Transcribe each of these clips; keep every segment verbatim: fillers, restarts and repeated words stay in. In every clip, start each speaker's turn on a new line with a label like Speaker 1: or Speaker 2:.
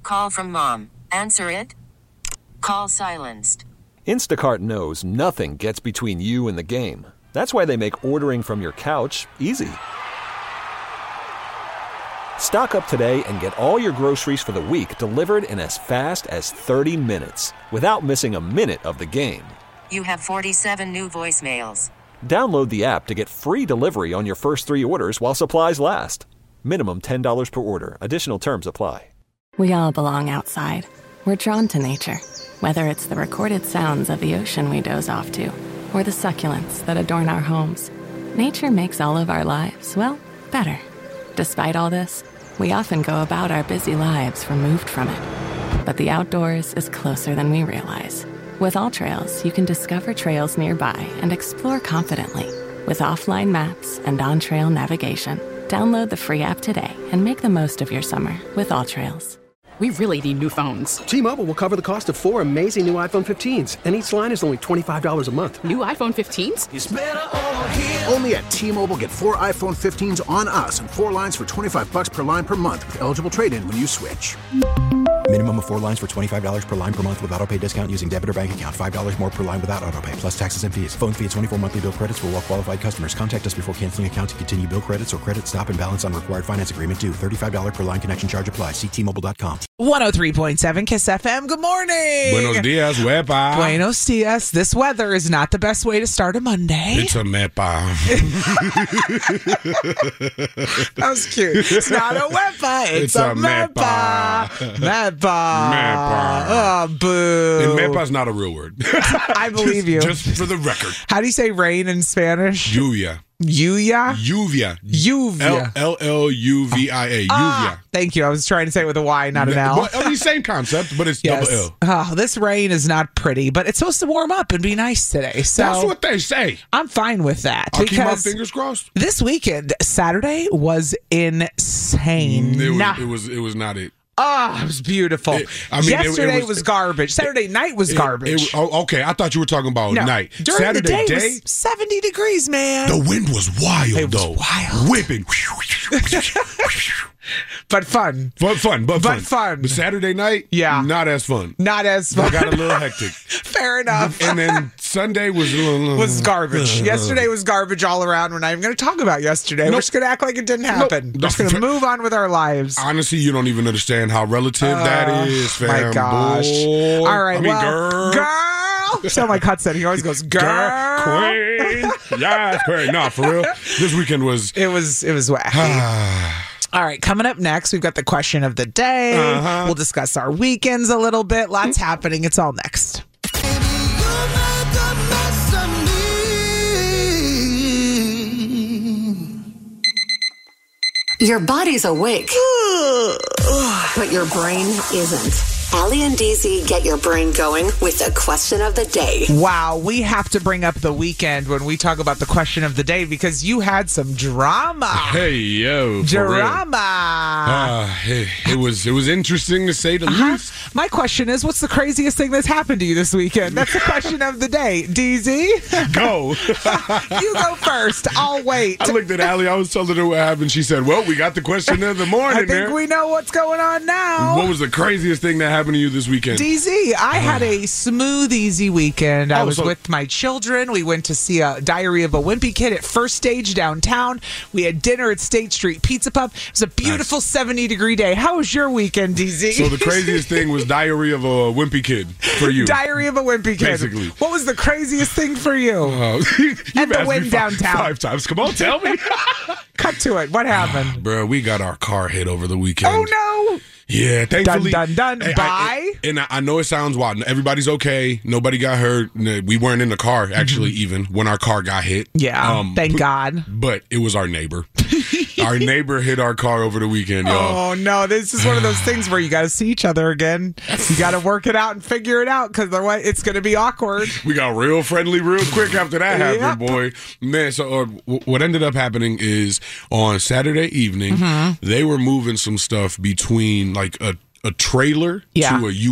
Speaker 1: call from mom. Answer it. Call silenced.
Speaker 2: Instacart knows nothing gets between you and the game. That's why they make ordering from your couch easy. Stock up today and get all your groceries for the week delivered in as fast as thirty minutes without missing a minute of the game.
Speaker 1: You have forty-seven new voicemails.
Speaker 2: Download the app to get free delivery on your first three orders while supplies last. Minimum ten dollars per order. Additional terms apply.
Speaker 3: We all belong outside. We're drawn to nature, whether it's the recorded sounds of the ocean we doze off to, or the succulents that adorn our homes. Nature makes all of our lives, well, better. Despite all this, we often go about our busy lives removed from it. But the outdoors is closer than we realize. With AllTrails, you can discover trails nearby and explore confidently. With offline maps and on-trail navigation, download the free app today and make the most of your summer with AllTrails.
Speaker 4: We really need new phones.
Speaker 5: T-Mobile will cover the cost of four amazing new iPhone fifteens, and each line is only twenty-five dollars a month.
Speaker 4: New iPhone fifteens?
Speaker 6: It's better over here. Only at T-Mobile, get four iPhone fifteens on us and four lines for twenty-five dollars per line per month with eligible trade-in when you switch.
Speaker 7: Minimum of four lines for twenty-five dollars per line per month with autopay discount using debit or bank account. five dollars more per line without autopay, plus taxes and fees. Phone fee at twenty-four monthly bill credits for well-qualified customers. Contact us before canceling account to continue bill credits or credit stop and balance on required finance agreement due. thirty-five dollars per line connection charge applies. See T Mobile dot com.
Speaker 8: one oh three point seven Kiss F M. Good morning.
Speaker 9: Buenos dias, wepa.
Speaker 8: Buenos dias. This weather is not the best way to start a Monday.
Speaker 9: It's a mepa.
Speaker 8: That was cute. It's not a wepa. It's,
Speaker 9: It's
Speaker 8: a,
Speaker 9: a
Speaker 8: mepa.
Speaker 9: mepa.
Speaker 8: Mepa.
Speaker 9: Mepa.
Speaker 8: Oh, boo.
Speaker 9: And mepa's not a real word.
Speaker 8: I believe
Speaker 9: just,
Speaker 8: you.
Speaker 9: Just for the record.
Speaker 8: How do you say rain in Spanish?
Speaker 9: Lluvia.
Speaker 8: Lluvia?
Speaker 9: Lluvia.
Speaker 8: Lluvia.
Speaker 9: L L U V I A. Lluvia.
Speaker 8: Ah, thank you. I was trying to say it with a Y, not an L.
Speaker 9: Well, I mean, same concept, but it's
Speaker 8: Yes.
Speaker 9: double L.
Speaker 8: Oh, this rain is not pretty, but it's supposed to warm up and be nice today. So
Speaker 9: That's what they say.
Speaker 8: I'm fine with that.
Speaker 9: I'll keep my
Speaker 8: because
Speaker 9: fingers crossed.
Speaker 8: this weekend, Saturday, was insane.
Speaker 9: It was,
Speaker 8: Nah.
Speaker 9: it was, it was not it.
Speaker 8: Oh, it was beautiful.
Speaker 9: It- I mean, it- it
Speaker 8: Yesterday
Speaker 9: was-
Speaker 8: was, garbage. Saturday night was garbage.
Speaker 9: It, it, oh, okay, I thought you were talking about
Speaker 8: No.
Speaker 9: night.
Speaker 8: During
Speaker 9: Saturday
Speaker 8: the day,
Speaker 9: day,
Speaker 8: it was seventy degrees, man.
Speaker 9: the wind was wild,
Speaker 8: It was
Speaker 9: though.
Speaker 8: wild.
Speaker 9: Whipping.
Speaker 8: But fun.
Speaker 9: But fun, but,
Speaker 8: But
Speaker 9: fun.
Speaker 8: fun.
Speaker 9: But Saturday night,
Speaker 8: Yeah.
Speaker 9: not as fun.
Speaker 8: Not as fun.
Speaker 9: I got a little hectic.
Speaker 8: Fair enough.
Speaker 9: And then Sunday was
Speaker 8: was garbage. Yesterday was garbage all around. We're not even going to talk about yesterday. We're
Speaker 9: Nope.
Speaker 8: just going to act like it didn't happen.
Speaker 9: Nope.
Speaker 8: We're just going to move on with our lives.
Speaker 9: Honestly, you don't even understand how relative that is, fam.
Speaker 8: My gosh.
Speaker 9: Boy.
Speaker 8: All right,
Speaker 9: I mean,
Speaker 8: well,
Speaker 9: girl.
Speaker 8: girl. So like Hudson, he always goes, girl.
Speaker 9: Girl. Queen. Yes, queen. No, for real. This weekend was...
Speaker 8: It was, it was wacky. All right, coming up next, we've got the question of the day.
Speaker 9: Uh-huh.
Speaker 8: We'll discuss our weekends a little bit. Lots happening. It's all next.
Speaker 10: Your body's awake, but your brain isn't. Allie and D Z get your brain going with the question of the day.
Speaker 8: Wow, we have to bring up the weekend when we talk about the question of the day because you had some drama.
Speaker 9: Hey, yo. for real.
Speaker 8: Drama.
Speaker 9: Uh, it, it was it was interesting to say the
Speaker 8: Uh-huh.
Speaker 9: least.
Speaker 8: My question is, what's the craziest thing that's happened to you this weekend? That's the question of the day. D Z?
Speaker 9: Go.
Speaker 8: You go first. I'll wait.
Speaker 9: I looked at Allie. I was telling her what happened. She said, well, we got the question of the morning
Speaker 8: I think
Speaker 9: there.
Speaker 8: we know what's going on now.
Speaker 9: What was the craziest thing that happened to you this weekend?
Speaker 8: D Z, I had a smooth, easy weekend. I
Speaker 9: Oh,
Speaker 8: was
Speaker 9: so-
Speaker 8: with my children. We went to see a Diary of a Wimpy Kid at First Stage downtown. We had dinner at State Street Pizza Pub. It was a beautiful seventy-degree day. How was your weekend, D Z?
Speaker 9: So the craziest thing was Diary of a Wimpy Kid for you.
Speaker 8: Diary of a Wimpy Kid.
Speaker 9: Basically.
Speaker 8: What was the craziest thing for you?
Speaker 9: Uh, you've
Speaker 8: At the
Speaker 9: asked me
Speaker 8: Wynn
Speaker 9: five,
Speaker 8: downtown.
Speaker 9: Five times. Come on, tell me.
Speaker 8: Cut to it. What happened?
Speaker 9: Bro, we got our car hit over the weekend.
Speaker 8: Oh, no.
Speaker 9: Yeah, thankfully.
Speaker 8: Dun, dun, dun.
Speaker 9: Hey,
Speaker 8: Bye.
Speaker 9: I, and I, I know it sounds wild. Everybody's okay. Nobody got hurt. We weren't in the car, actually, even when our car got hit.
Speaker 8: Yeah, thank
Speaker 9: but,
Speaker 8: God.
Speaker 9: But it was our neighbor. Our neighbor hit our car over the weekend, y'all.
Speaker 8: Oh, no. This is one of those things where you got to see each other again. You got to work it out and figure it out because otherwise it's going to be awkward.
Speaker 9: We got real friendly real quick after that happened,
Speaker 8: Yep.
Speaker 9: boy. Man, so uh, w- what ended up happening is on Saturday evening,
Speaker 8: Mm-hmm.
Speaker 9: they were moving some stuff between like a, a trailer
Speaker 8: Yeah.
Speaker 9: to a U-Haul.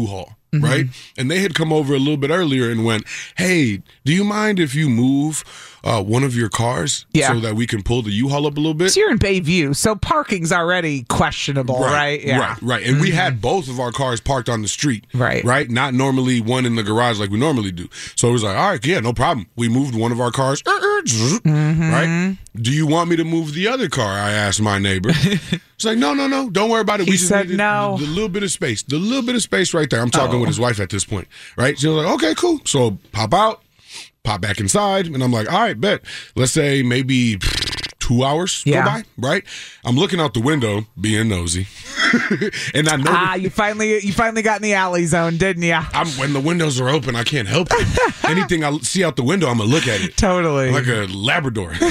Speaker 9: mm-hmm. right? And they had come over a little bit earlier and went, hey, do you mind if you move uh, one of your cars
Speaker 8: yeah.
Speaker 9: so that we can pull the U-Haul up a little bit?
Speaker 8: So you're in Bayview, so parking's already questionable, right?
Speaker 9: Right,
Speaker 8: yeah.
Speaker 9: right, right. And mm-hmm. we had both of our cars parked on the street,
Speaker 8: right?
Speaker 9: Right, not normally one in the garage like we normally do. So it was like, all right, yeah, no problem. We moved one of our cars, mm-hmm. right? Do you want me to move the other car? I asked my neighbor. It's like, no, no, no, don't worry about it.
Speaker 8: He
Speaker 9: we just
Speaker 8: said
Speaker 9: needed
Speaker 8: no.
Speaker 9: The, the little bit of space, the little bit of space right there. I'm talking
Speaker 8: oh.
Speaker 9: with his wife at this point, right? She was like, okay, cool. So pop out, pop back inside, and I'm like, all right, bet. Let's say maybe two hours
Speaker 8: yeah.
Speaker 9: go by, right? I'm looking out the window, being nosy, and I know
Speaker 8: ah, you finally you finally got in the alley zone, didn't you?
Speaker 9: I'm, when the windows are open, I can't help it. Anything I see out the window, I'm gonna look at it.
Speaker 8: Totally,
Speaker 9: I'm like a Labrador.
Speaker 8: So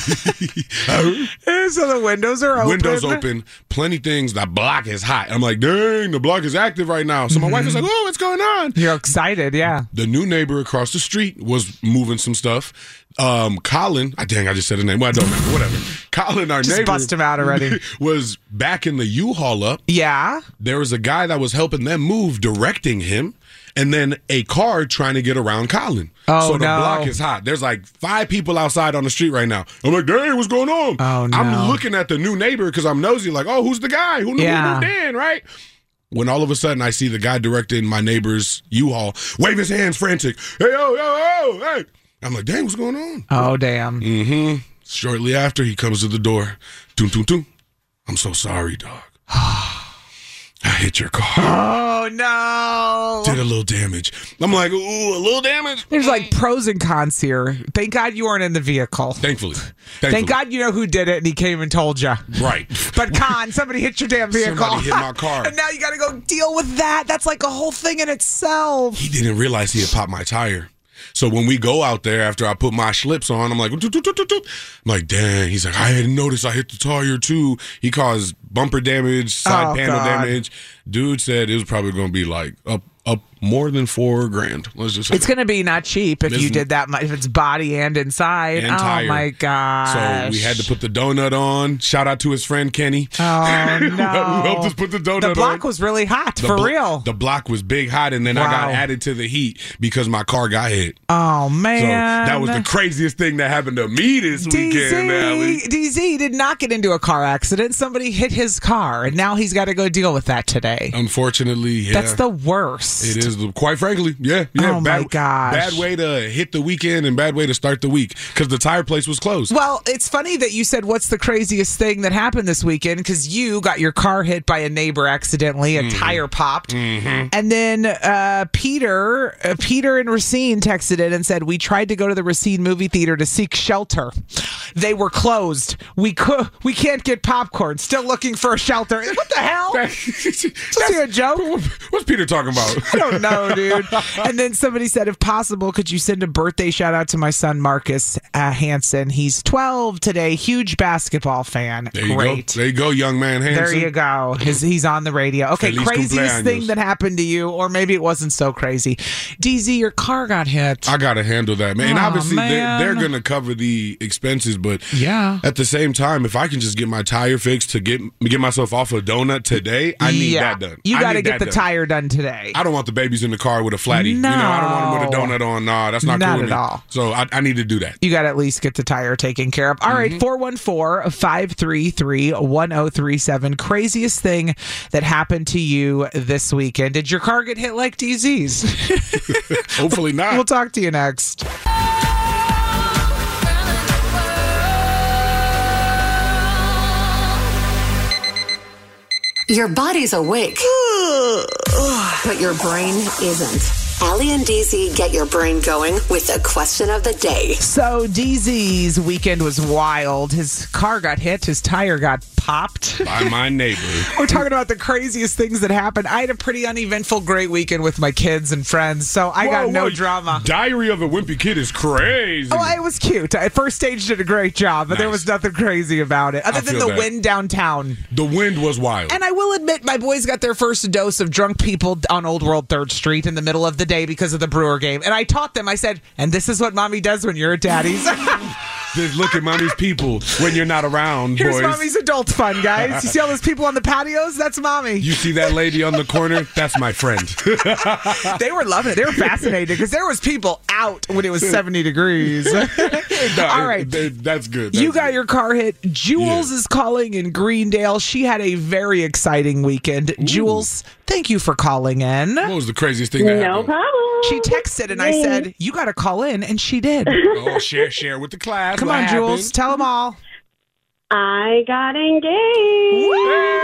Speaker 8: the windows are open.
Speaker 9: Windows open. Plenty things. The block is hot. I'm like, dang, the block is active right now. So my mm-hmm. wife is like, oh, what's going on?
Speaker 8: You're excited, yeah.
Speaker 9: The new neighbor across the street was moving some stuff. Um, Colin, I dang, I just said his name. Well, I don't remember. Whatever. Colin, our
Speaker 8: just
Speaker 9: neighbor,
Speaker 8: bust him out already.
Speaker 9: Was backing the U-Haul up.
Speaker 8: Yeah.
Speaker 9: There was a guy that was helping them move, directing him, and then a car trying to get around Colin.
Speaker 8: Oh,
Speaker 9: so the
Speaker 8: no.
Speaker 9: block is hot. There's like five people outside on the street right now. I'm like, dang, what's going on?
Speaker 8: Oh, no.
Speaker 9: I'm looking at the new neighbor because I'm nosy, like, oh, who's the guy? Who,
Speaker 8: yeah.
Speaker 9: who moved in, right? When all of a sudden I see the guy directing my neighbor's U-Haul, wave his hands frantic. Hey, yo, yo, yo, hey. I'm like, dang, what's going on?
Speaker 8: Oh, damn.
Speaker 9: Mm-hmm. Shortly after, he comes to the door. Toom, toom, toom. I'm so sorry, dog. I hit your car.
Speaker 8: Oh, no.
Speaker 9: Did a little damage. I'm like, ooh, a little damage?
Speaker 8: There's like pros and cons here. Thank God you weren't in the vehicle.
Speaker 9: Thankfully. Thankfully.
Speaker 8: Thank God you know who did it and he came and told you.
Speaker 9: Right.
Speaker 8: But con, somebody hit your damn vehicle.
Speaker 9: Somebody hit my car.
Speaker 8: And now you got to go deal with that. That's like a whole thing in itself.
Speaker 9: He didn't realize he had popped my tire. So when we go out there after I put my schlips on, I'm like, toot, toot, toot, toot, toot. I'm like, dang. He's like, I hadn't noticed I hit the tire too. He caused bumper damage, side
Speaker 8: oh,
Speaker 9: panel
Speaker 8: God.
Speaker 9: damage. Dude said it was probably going to be like up up more than four grand. Let's just say
Speaker 8: it's going to be not cheap if
Speaker 9: It's-
Speaker 8: you did that much. If it's body and inside.
Speaker 9: And
Speaker 8: oh
Speaker 9: tire.
Speaker 8: my gosh.
Speaker 9: So we had to put the donut on. Shout out to his friend Kenny.
Speaker 8: Oh no!
Speaker 9: Who helped us put the donut on.
Speaker 8: The block was really hot,
Speaker 9: The
Speaker 8: for
Speaker 9: blo-
Speaker 8: real.
Speaker 9: The block was big hot, and then I got
Speaker 8: Wow.
Speaker 9: added to the heat because my car got hit.
Speaker 8: Oh
Speaker 9: So
Speaker 8: man!
Speaker 9: that was the craziest thing that happened to me this weekend, Allie.
Speaker 8: D Z, D Z did not get into a car accident. Somebody hit his car, and now he's got to go deal with that today.
Speaker 9: Unfortunately, yeah.
Speaker 8: That's the worst.
Speaker 9: It is, the- quite frankly, yeah. yeah
Speaker 8: Oh,
Speaker 9: bad,
Speaker 8: my gosh.
Speaker 9: Bad way to hit the weekend and bad way to start the week because the tire place was closed.
Speaker 8: Well, it's funny that you said what's the craziest thing that happened this weekend because you got your car hit by a neighbor accidentally, a
Speaker 9: Mm-hmm.
Speaker 8: tire popped, and then uh, Peter, uh, Peter and Racine texted in and said we tried to go to the Racine movie theater to seek shelter. They were closed. We could, we can't get popcorn. Still looking for a shelter. What the hell? Is this a joke?
Speaker 9: What's Peter talking about?
Speaker 8: I don't know, dude. And then somebody said, if possible, could you send a birthday shout out to my son, Marcus uh, Hansen? He's twelve today. Huge basketball fan.
Speaker 9: There you
Speaker 8: Great.
Speaker 9: go. There you go, young man Hanson.
Speaker 8: There you go. His, he's on the radio. Okay,
Speaker 9: Feliz
Speaker 8: craziest
Speaker 9: cumpleaños.
Speaker 8: thing that happened to you, or maybe it wasn't so crazy. D Z, your car got hit.
Speaker 9: I got to handle that, man. And
Speaker 8: Aw,
Speaker 9: obviously,
Speaker 8: man.
Speaker 9: they're, they're going to cover the expenses, but
Speaker 8: Yeah.
Speaker 9: at the same time, if I can just get my tire fixed to get get myself off a donut today, I need
Speaker 8: yeah.
Speaker 9: that done.
Speaker 8: You
Speaker 9: I
Speaker 8: got to
Speaker 9: need
Speaker 8: get
Speaker 9: that
Speaker 8: the
Speaker 9: done.
Speaker 8: tire done today.
Speaker 9: I don't want the babies in the car with a flatty. You know, I don't want them with a
Speaker 8: No.
Speaker 9: donut on. Nah, that's not,
Speaker 8: Not
Speaker 9: cool with
Speaker 8: at
Speaker 9: me.
Speaker 8: all.
Speaker 9: So I, I need to do that.
Speaker 8: You got to at least get the tire taken care of. All
Speaker 9: Mm-hmm.
Speaker 8: right, four one four, five three three, one oh three seven. Craziest thing that happened to you this weekend. Did your car get hit like D Z's?
Speaker 9: Hopefully not.
Speaker 8: We'll talk to you next.
Speaker 10: Your body's awake, but your brain isn't. Allie and D Z get your brain going with the question of the day.
Speaker 8: So D Z's weekend was wild. His car got hit. His tire got popped.
Speaker 9: By my neighbor.
Speaker 8: We're talking about the craziest things that happened. I had a pretty uneventful, great weekend with my kids and friends, so I got
Speaker 9: Whoa,
Speaker 8: no
Speaker 9: whoa.
Speaker 8: drama.
Speaker 9: Diary of a Wimpy Kid is crazy.
Speaker 8: Oh, it was cute. I first stage did a great job, but there
Speaker 9: Nice.
Speaker 8: was nothing crazy about it, other
Speaker 9: I
Speaker 8: than
Speaker 9: feel
Speaker 8: the
Speaker 9: that.
Speaker 8: wind downtown.
Speaker 9: The wind was wild.
Speaker 8: And I will admit, my boys got their first dose of drunk people on Old World third Street in the middle of the day because of the Brewer game. And I taught them, I said, and this is what mommy does when you're at daddy's.
Speaker 9: Just look at mommy's people when you're not around,
Speaker 8: Here's
Speaker 9: boys.
Speaker 8: mommy's adult fun, guys. You see all those people on the patios? That's mommy.
Speaker 9: You see that lady on the corner? That's my friend.
Speaker 8: They were loving it. They were fascinated because there was people out when it was seventy degrees.
Speaker 9: No,
Speaker 8: All right.
Speaker 9: it- that's good. That's
Speaker 8: You got
Speaker 9: good.
Speaker 8: your car hit. Jules is calling in Greendale. She had a very exciting weekend. Jules, thank you for calling in.
Speaker 9: What was the craziest thing that
Speaker 11: No
Speaker 9: happened?
Speaker 11: problem.
Speaker 8: She texted and I said, you got to call in, and she did.
Speaker 9: Oh, share, share with the class.
Speaker 8: Come
Speaker 9: What
Speaker 8: on,
Speaker 9: happened?
Speaker 8: Jules. Tell them all.
Speaker 11: I got engaged.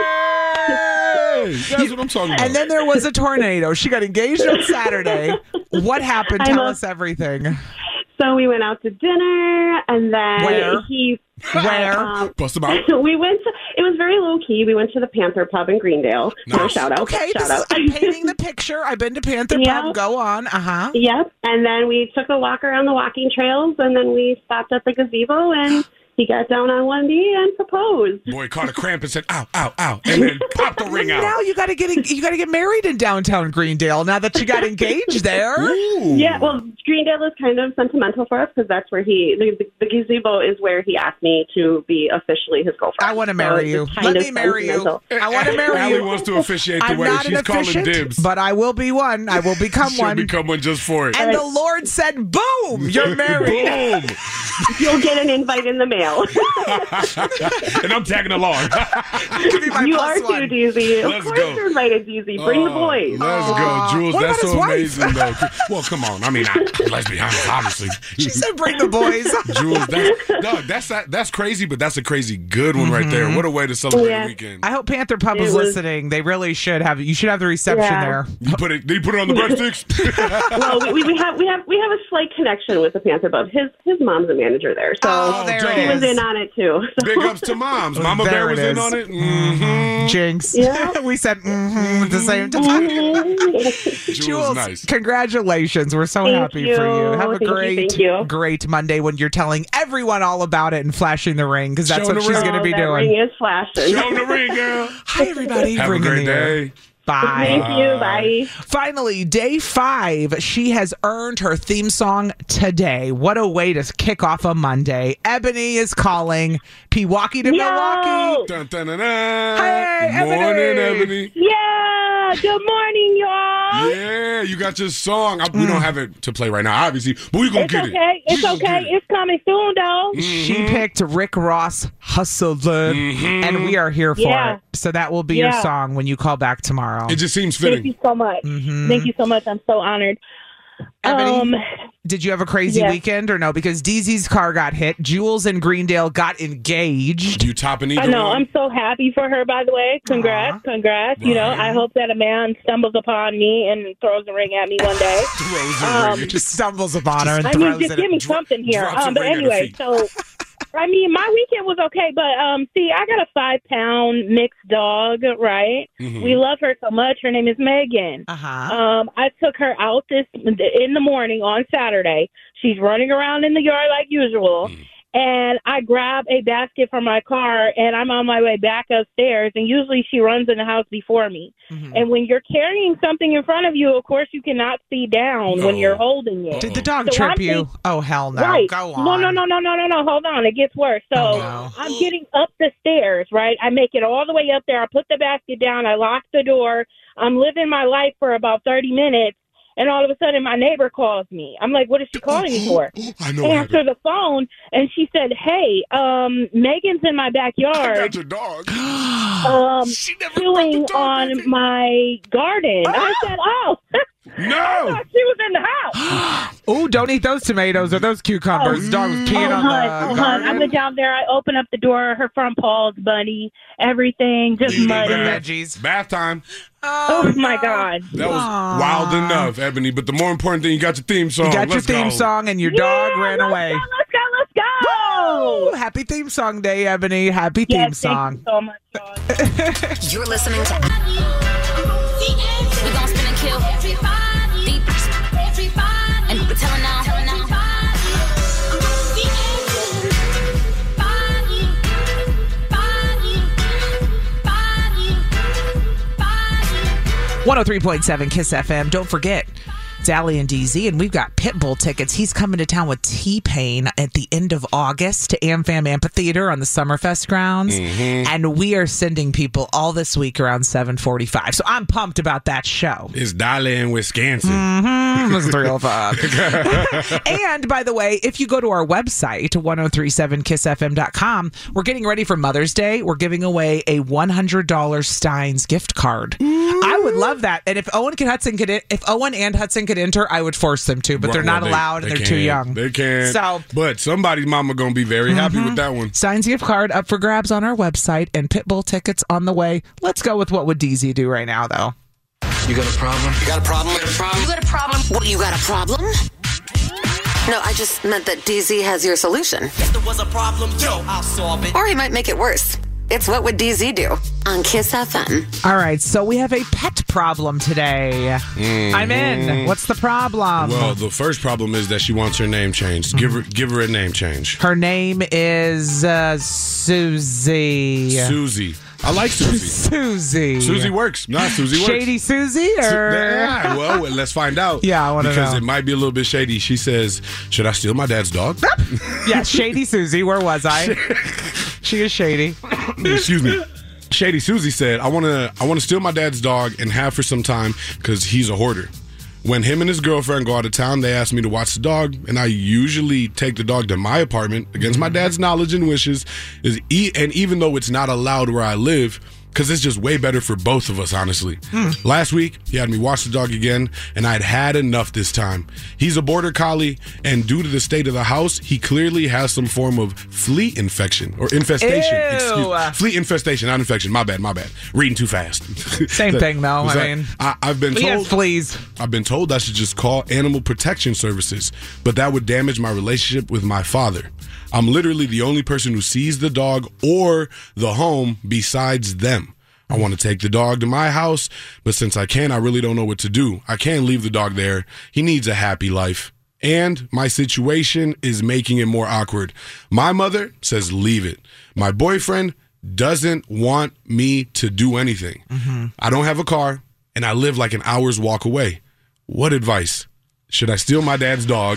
Speaker 9: Hey, that's what I'm talking about.
Speaker 8: And then there was a tornado. She got engaged on Saturday. What happened?
Speaker 11: I
Speaker 8: Tell
Speaker 11: know.
Speaker 8: us everything.
Speaker 11: So we went out to dinner, and then
Speaker 8: Where?
Speaker 11: he
Speaker 8: Where?
Speaker 11: Um,
Speaker 9: Bust them out.
Speaker 11: we went to. It was very low key. We went to the Panther Pub in Greendale. No
Speaker 9: Nice.
Speaker 11: shout out.
Speaker 8: Okay,
Speaker 11: shout
Speaker 8: this
Speaker 11: out.
Speaker 8: is, I'm painting the picture. I've been to Panther
Speaker 11: Yeah.
Speaker 8: Pub. Go on. Uh-huh.
Speaker 11: Yep. And then we took a walk around the walking trails, and then we stopped at the gazebo, and he got down on one knee and proposed.
Speaker 9: Boy caught a cramp and said, ow, ow, ow, and then popped the ring out.
Speaker 8: Now you got to get you got to get married in downtown Greendale. Now that you got engaged there.
Speaker 9: Ooh.
Speaker 11: Yeah, well, Greendale is kind of sentimental for us because that's where he, the, the gazebo is where he asked me to be officially his girlfriend.
Speaker 8: I want to marry
Speaker 11: So
Speaker 8: you.
Speaker 11: it's kind
Speaker 8: Let
Speaker 11: of
Speaker 8: me marry you.
Speaker 11: sentimental.
Speaker 8: I want to marry
Speaker 9: Allie
Speaker 8: you.
Speaker 9: wants to officiate the
Speaker 8: I'm
Speaker 9: wedding.
Speaker 8: not
Speaker 9: She's
Speaker 8: an
Speaker 9: calling
Speaker 8: officiant,
Speaker 9: dibs.
Speaker 8: but I will be one. I will become
Speaker 9: She'll
Speaker 8: one.
Speaker 9: become one just for it.
Speaker 8: And the Lord said, boom, you're married.
Speaker 9: Boom.
Speaker 11: You'll get an invite in the mail.
Speaker 9: And I'm tagging along.
Speaker 8: Give me my
Speaker 11: you
Speaker 8: plus
Speaker 11: are
Speaker 8: one.
Speaker 11: too, DZ. Of
Speaker 9: Let's
Speaker 11: course
Speaker 9: go.
Speaker 11: you're invited, DZ. Bring the
Speaker 9: Oh,
Speaker 11: boys.
Speaker 9: Let's go, Jules.
Speaker 8: What
Speaker 9: That's
Speaker 8: about his
Speaker 9: so
Speaker 8: wife?
Speaker 9: amazing, though. Well, come on. I mean, I, let's be honest, obviously.
Speaker 8: She said, bring the boys.
Speaker 9: Jules, that's, no, that's that's crazy, but that's a crazy good one right there. What a way to celebrate
Speaker 11: Yeah.
Speaker 9: a weekend.
Speaker 8: I hope Panther Pub
Speaker 11: It
Speaker 8: is
Speaker 11: was-
Speaker 8: listening. They really should have. You should have the reception
Speaker 11: Yeah.
Speaker 8: there.
Speaker 9: You put it, did you put it on the breadsticks?
Speaker 11: Well, we, we have we have we have a slight connection with the Panther Pub. His his mom's a manager there, so
Speaker 8: Oh, there
Speaker 9: dope.
Speaker 8: it
Speaker 11: he was
Speaker 8: is.
Speaker 11: in on it too. So.
Speaker 9: Big ups to moms. Mama
Speaker 8: There
Speaker 9: Bear
Speaker 8: it
Speaker 9: was in
Speaker 8: is.
Speaker 9: on it. Mm-hmm.
Speaker 8: Jinx.
Speaker 11: Yeah.
Speaker 8: we said mm-hmm at the same time.
Speaker 9: Jules,
Speaker 8: Jules,
Speaker 9: nice.
Speaker 8: congratulations. We're so
Speaker 11: Thank
Speaker 8: happy for you.
Speaker 11: you.
Speaker 8: Have a
Speaker 11: Thank you,
Speaker 8: great,
Speaker 11: thank you.
Speaker 8: great Monday when you're telling everyone all about it and flashing the ring because that's
Speaker 9: Showing
Speaker 8: what
Speaker 9: the
Speaker 8: she's
Speaker 9: ring.
Speaker 8: going to be
Speaker 11: Oh, that
Speaker 8: doing.
Speaker 11: ring is flashing.
Speaker 9: Show 'em the ring, girl.
Speaker 8: Hi, everybody.
Speaker 9: Have a
Speaker 8: Ring in
Speaker 9: great
Speaker 8: the air.
Speaker 9: day.
Speaker 8: Bye.
Speaker 11: Thank you. Bye.
Speaker 8: Finally, day five, she has earned her theme song today. What a way to kick off a Monday. Ebony is calling Pewaukee to
Speaker 11: Yo!
Speaker 8: Milwaukee.
Speaker 9: Dun, dun, dun, dun.
Speaker 8: Hey,
Speaker 9: Good morning,
Speaker 8: Ebony.
Speaker 9: Ebony.
Speaker 11: Yeah. Good morning, y'all.
Speaker 9: Yeah, you got your song. I, we don't have it to play right now, obviously, but we gonna
Speaker 11: It's
Speaker 9: get
Speaker 11: okay.
Speaker 9: it.
Speaker 11: It's
Speaker 9: We gonna
Speaker 11: okay.
Speaker 9: get it.
Speaker 11: It's coming soon, though.
Speaker 8: She
Speaker 9: Mm-hmm.
Speaker 8: picked Rick Ross Hustler, and we are here for
Speaker 11: Yeah.
Speaker 8: it. So that will be your
Speaker 11: Yeah.
Speaker 8: song when you call back tomorrow.
Speaker 9: It just seems
Speaker 11: Thank
Speaker 9: fitting.
Speaker 11: you so much.
Speaker 8: Mhm.
Speaker 11: Thank you so much. I'm so honored.
Speaker 8: Ebony,
Speaker 11: Um,
Speaker 8: did you have a crazy
Speaker 11: yeah.
Speaker 8: weekend or no? Because D Z's car got hit. Jules and Greendale got engaged.
Speaker 9: You topping either
Speaker 11: I know.
Speaker 9: one?
Speaker 11: I'm so happy for her, by the way. Congrats.
Speaker 8: Aw.
Speaker 11: Congrats. You know,
Speaker 9: Right.
Speaker 11: I hope that a man stumbles upon me and throws a ring at me one day.
Speaker 9: Throws a
Speaker 11: Um,
Speaker 9: ring.
Speaker 8: Just stumbles upon her and
Speaker 11: I
Speaker 8: throws
Speaker 11: mean, just
Speaker 8: it.
Speaker 11: give me
Speaker 9: Dro-
Speaker 11: something here.
Speaker 9: drops a
Speaker 11: Um, but
Speaker 9: ring at her
Speaker 11: anyway,
Speaker 9: feet.
Speaker 11: so I mean, my weekend was okay, but um, see, I got a five pound mixed dog, right?
Speaker 9: Mhm.
Speaker 11: We love her so much. Her name is Megan.
Speaker 8: Uh-huh.
Speaker 11: Um, I took her out this in the morning on Saturday. She's running around in the yard like usual.
Speaker 9: Mm.
Speaker 11: And I grab a basket from my car, and I'm on my way back upstairs. And usually she runs in the house before me.
Speaker 8: Mhm.
Speaker 11: And when you're carrying something in front of you, of course you cannot see down
Speaker 9: No.
Speaker 11: when you're holding it.
Speaker 8: Did the dog
Speaker 11: So
Speaker 8: trip
Speaker 11: I'm
Speaker 8: you?
Speaker 11: think-
Speaker 8: Oh, hell no.
Speaker 11: Right.
Speaker 8: Go on.
Speaker 11: No, no, no, no, no, no, no. Hold on. It gets worse. So
Speaker 8: Oh, no.
Speaker 11: I'm getting up the stairs, right? I make it all the way up there. I put the basket down. I lock the door. I'm living my life for about thirty minutes. And all of a sudden, my neighbor calls me. I'm like, what is she calling me for?
Speaker 9: I know. what
Speaker 11: Answer
Speaker 9: happened.
Speaker 11: the phone, and she said, hey, um, Megan's in my
Speaker 9: I
Speaker 11: backyard
Speaker 9: got your dog.
Speaker 11: um,
Speaker 9: She never brought the
Speaker 11: chewing
Speaker 9: dog
Speaker 11: on
Speaker 9: with me.
Speaker 11: my garden. I said, oh, I
Speaker 9: No.
Speaker 11: thought she was in the house.
Speaker 8: Ooh, don't eat those tomatoes or those cucumbers.
Speaker 11: Oh,
Speaker 8: Dog was peeing
Speaker 11: oh,
Speaker 8: on
Speaker 11: hun,
Speaker 8: the
Speaker 11: oh, hun.
Speaker 8: garden.
Speaker 11: I went down there. I opened up the door. Her front paws, bunny, everything, just
Speaker 9: Eating
Speaker 11: muddy.
Speaker 9: bath.
Speaker 8: veggies.
Speaker 9: Bath time.
Speaker 11: Oh, my God.
Speaker 9: That was
Speaker 8: Aw.
Speaker 9: wild enough, Ebony. But the more important thing, you got your theme song.
Speaker 8: You got your
Speaker 9: Let's
Speaker 8: theme
Speaker 9: go.
Speaker 8: song and your dog
Speaker 11: Yeah,
Speaker 8: ran
Speaker 11: let's
Speaker 8: away.
Speaker 11: Go, let's go, let's go.
Speaker 8: Ooh, happy theme song day, Ebony. Happy theme
Speaker 11: Yes,
Speaker 8: song.
Speaker 11: thank you so much, guys.
Speaker 10: You're listening to
Speaker 1: We gon' spin and kill. Deep. And we're telling now.
Speaker 8: one oh three point seven Kiss F M. Don't forget, It's Allie and D Z, and we've got Pitbull tickets. He's coming to town with T-Pain at the end of August to AmFam Amphitheater on the Summerfest grounds. Mm-hmm. And we are sending people all this week around seven forty-five. So I'm pumped about that show.
Speaker 9: It's Dolly in Wisconsin.
Speaker 8: Mm-hmm. It's three oh five. And by the way, if you go to our website, ten thirty-seven kiss f m dot com, we're getting ready for Mother's Day. We're giving away a one hundred dollars Stein's gift card. Mm. I would love that. And if Owen and Hudson could, if Owen and Hudson could enter, I would force them to, but
Speaker 9: Right,
Speaker 8: they're not
Speaker 9: well, they,
Speaker 8: allowed and
Speaker 9: they
Speaker 8: they're too young.
Speaker 9: They can't.
Speaker 8: So,
Speaker 9: but somebody's mama gonna be very happy
Speaker 8: mm-hmm.
Speaker 9: with that one.
Speaker 8: Stein's gift card up for grabs on our website, and Pitbull tickets on the way. Let's go with what would D Z do right now, though.
Speaker 12: You got a problem? You got a problem? You got a problem?
Speaker 10: You got a problem? What, you got a problem? No, I just meant that D Z has your solution.
Speaker 12: If there was a problem, yo, I'll solve it.
Speaker 10: Or he might make it worse. It's What Would D Z Do on Kiss F M.
Speaker 8: All right, so we have a pet problem today.
Speaker 9: Mm-hmm.
Speaker 8: I'm in. What's the problem?
Speaker 9: Well, the first problem is that she wants her name changed. Give her, give her a name change.
Speaker 8: Her name is uh, Susie.
Speaker 9: Susie. I like Susie.
Speaker 8: Susie.
Speaker 9: Susie works. Nah, Susie works.
Speaker 8: Shady Susie? Or?
Speaker 9: Yeah, well, let's find out.
Speaker 8: Yeah, I want to know.
Speaker 9: Because it might be a little bit shady. She says, should I steal my dad's dog?
Speaker 8: Yeah, Shady Susie. Where was I? She is shady.
Speaker 9: Excuse me. Shady Susie said, I want to I want to steal my dad's dog and have for some time because he's a hoarder. When him and his girlfriend go out of town, they ask me to watch the dog, and I usually take the dog to my apartment against my dad's knowledge and wishes. Is e- And even though it's not allowed where I live, because it's just way better for both of us, honestly. Mm. Last week, he had me watch the dog again, and I'd had enough this time. He's a border collie, and due to the state of the house, he clearly has some form of flea infection or infestation.
Speaker 8: Ew.
Speaker 9: Excuse me. Flea infestation, not infection. My bad, my bad. Reading too fast.
Speaker 8: Same thing, though. I
Speaker 9: that,
Speaker 8: mean,
Speaker 9: I, I've been
Speaker 8: he
Speaker 9: told
Speaker 8: has fleas.
Speaker 9: I've been told I should just call Animal Protection Services, but that would damage my relationship with my father. I'm literally the only person who sees the dog or the home besides them. I want to take the dog to my house, but since I can't, I really don't know what to do. I can't leave the dog there. He needs a happy life. And my situation is making it more awkward. My mother says leave it. My boyfriend doesn't want me to do anything. Mm-hmm. I don't have a car, and I live like an hour's walk away. What advice? Should I steal my dad's dog?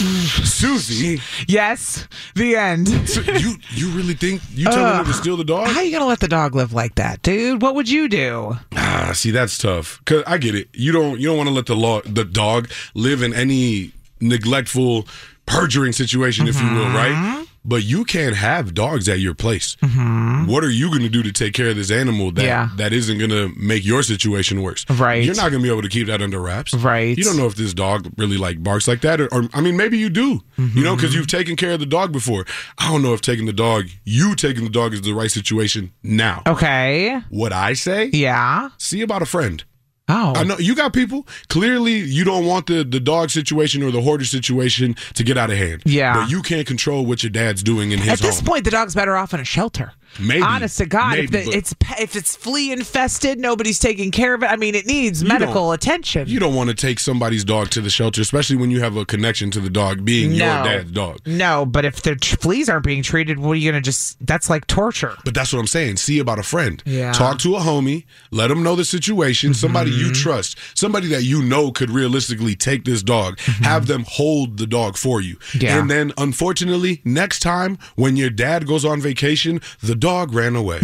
Speaker 9: Susie.
Speaker 8: Yes. The end.
Speaker 9: So you you really think you telling uh, her to steal the dog?
Speaker 8: How are you going to let the dog live like that, dude? What would you do?
Speaker 9: Ah, see, that's tough. Cause I get it. You don't you don't want to let the law the dog live in any neglectful, perjuring situation, mm-hmm. if you will, right? But you can't have dogs at your place. Mm-hmm. What are you going to do to take care of this animal that, yeah. that isn't going to make your situation worse?
Speaker 8: Right.
Speaker 9: You're not going to be able to keep that under wraps.
Speaker 8: Right.
Speaker 9: You don't know if this dog really like barks like that. Or, or I mean, maybe you do, mm-hmm. you know, because you've taken care of the dog before. I don't know if taking the dog, you taking the dog is the right situation now.
Speaker 8: Okay.
Speaker 9: What I say?
Speaker 8: Yeah.
Speaker 9: See about a friend.
Speaker 8: Oh.
Speaker 9: I know you got people. Clearly, you don't want the, the dog situation or the hoarder situation to get out of hand.
Speaker 8: Yeah.
Speaker 9: But you can't control what your dad's doing in his home.
Speaker 8: At this
Speaker 9: home.
Speaker 8: point, the dog's better off in a shelter.
Speaker 9: Maybe.
Speaker 8: Honest to God,
Speaker 9: maybe,
Speaker 8: if, the, it's if it's flea infested, nobody's taking care of it. I mean, it needs medical attention.
Speaker 9: You don't want to take somebody's dog to the shelter, especially when you have a connection to the dog being
Speaker 8: no.
Speaker 9: your dad's dog.
Speaker 8: No, but if the t- fleas aren't being treated, what are you going to just, that's like torture.
Speaker 9: But that's what I'm saying. See about a friend.
Speaker 8: Yeah.
Speaker 9: Talk to a homie. Let them know the situation. Mm-hmm. Somebody you trust. Somebody that you know could realistically take this dog. Mm-hmm. Have them hold the dog for you.
Speaker 8: Yeah.
Speaker 9: And then, unfortunately, next time when your dad goes on vacation, the dog ran away.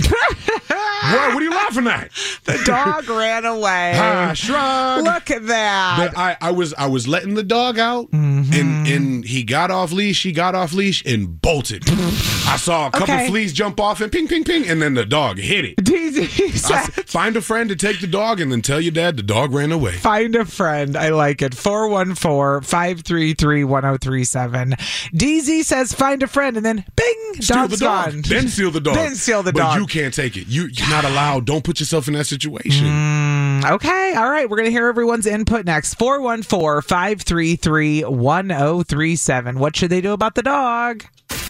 Speaker 9: What? What are you laughing at?
Speaker 8: The dog ran away.
Speaker 9: Ah, shrug.
Speaker 8: Look at that.
Speaker 9: But I, I was I was letting the dog out, mm-hmm. and, and he got off leash, he got off leash, and bolted. I saw a couple
Speaker 8: okay.
Speaker 9: fleas jump off, and ping, ping, ping, and then the dog hit it.
Speaker 8: D Z said,
Speaker 9: find a friend to take the dog, and then tell your dad the dog ran away.
Speaker 8: Find a friend. I like it. four one four, five three three, one zero three seven. D Z says find a friend, and then bing,
Speaker 9: steal
Speaker 8: dog's
Speaker 9: the dog.
Speaker 8: gone.
Speaker 9: Then steal the dog.
Speaker 8: Then steal the
Speaker 9: but
Speaker 8: dog.
Speaker 9: But you can't take it. You, you're not allowed. Don't put yourself in that situation.
Speaker 8: Mm, okay. All right. We're going to hear everyone's input next. four one four, five three three, one zero three seven. What should they do about the dog?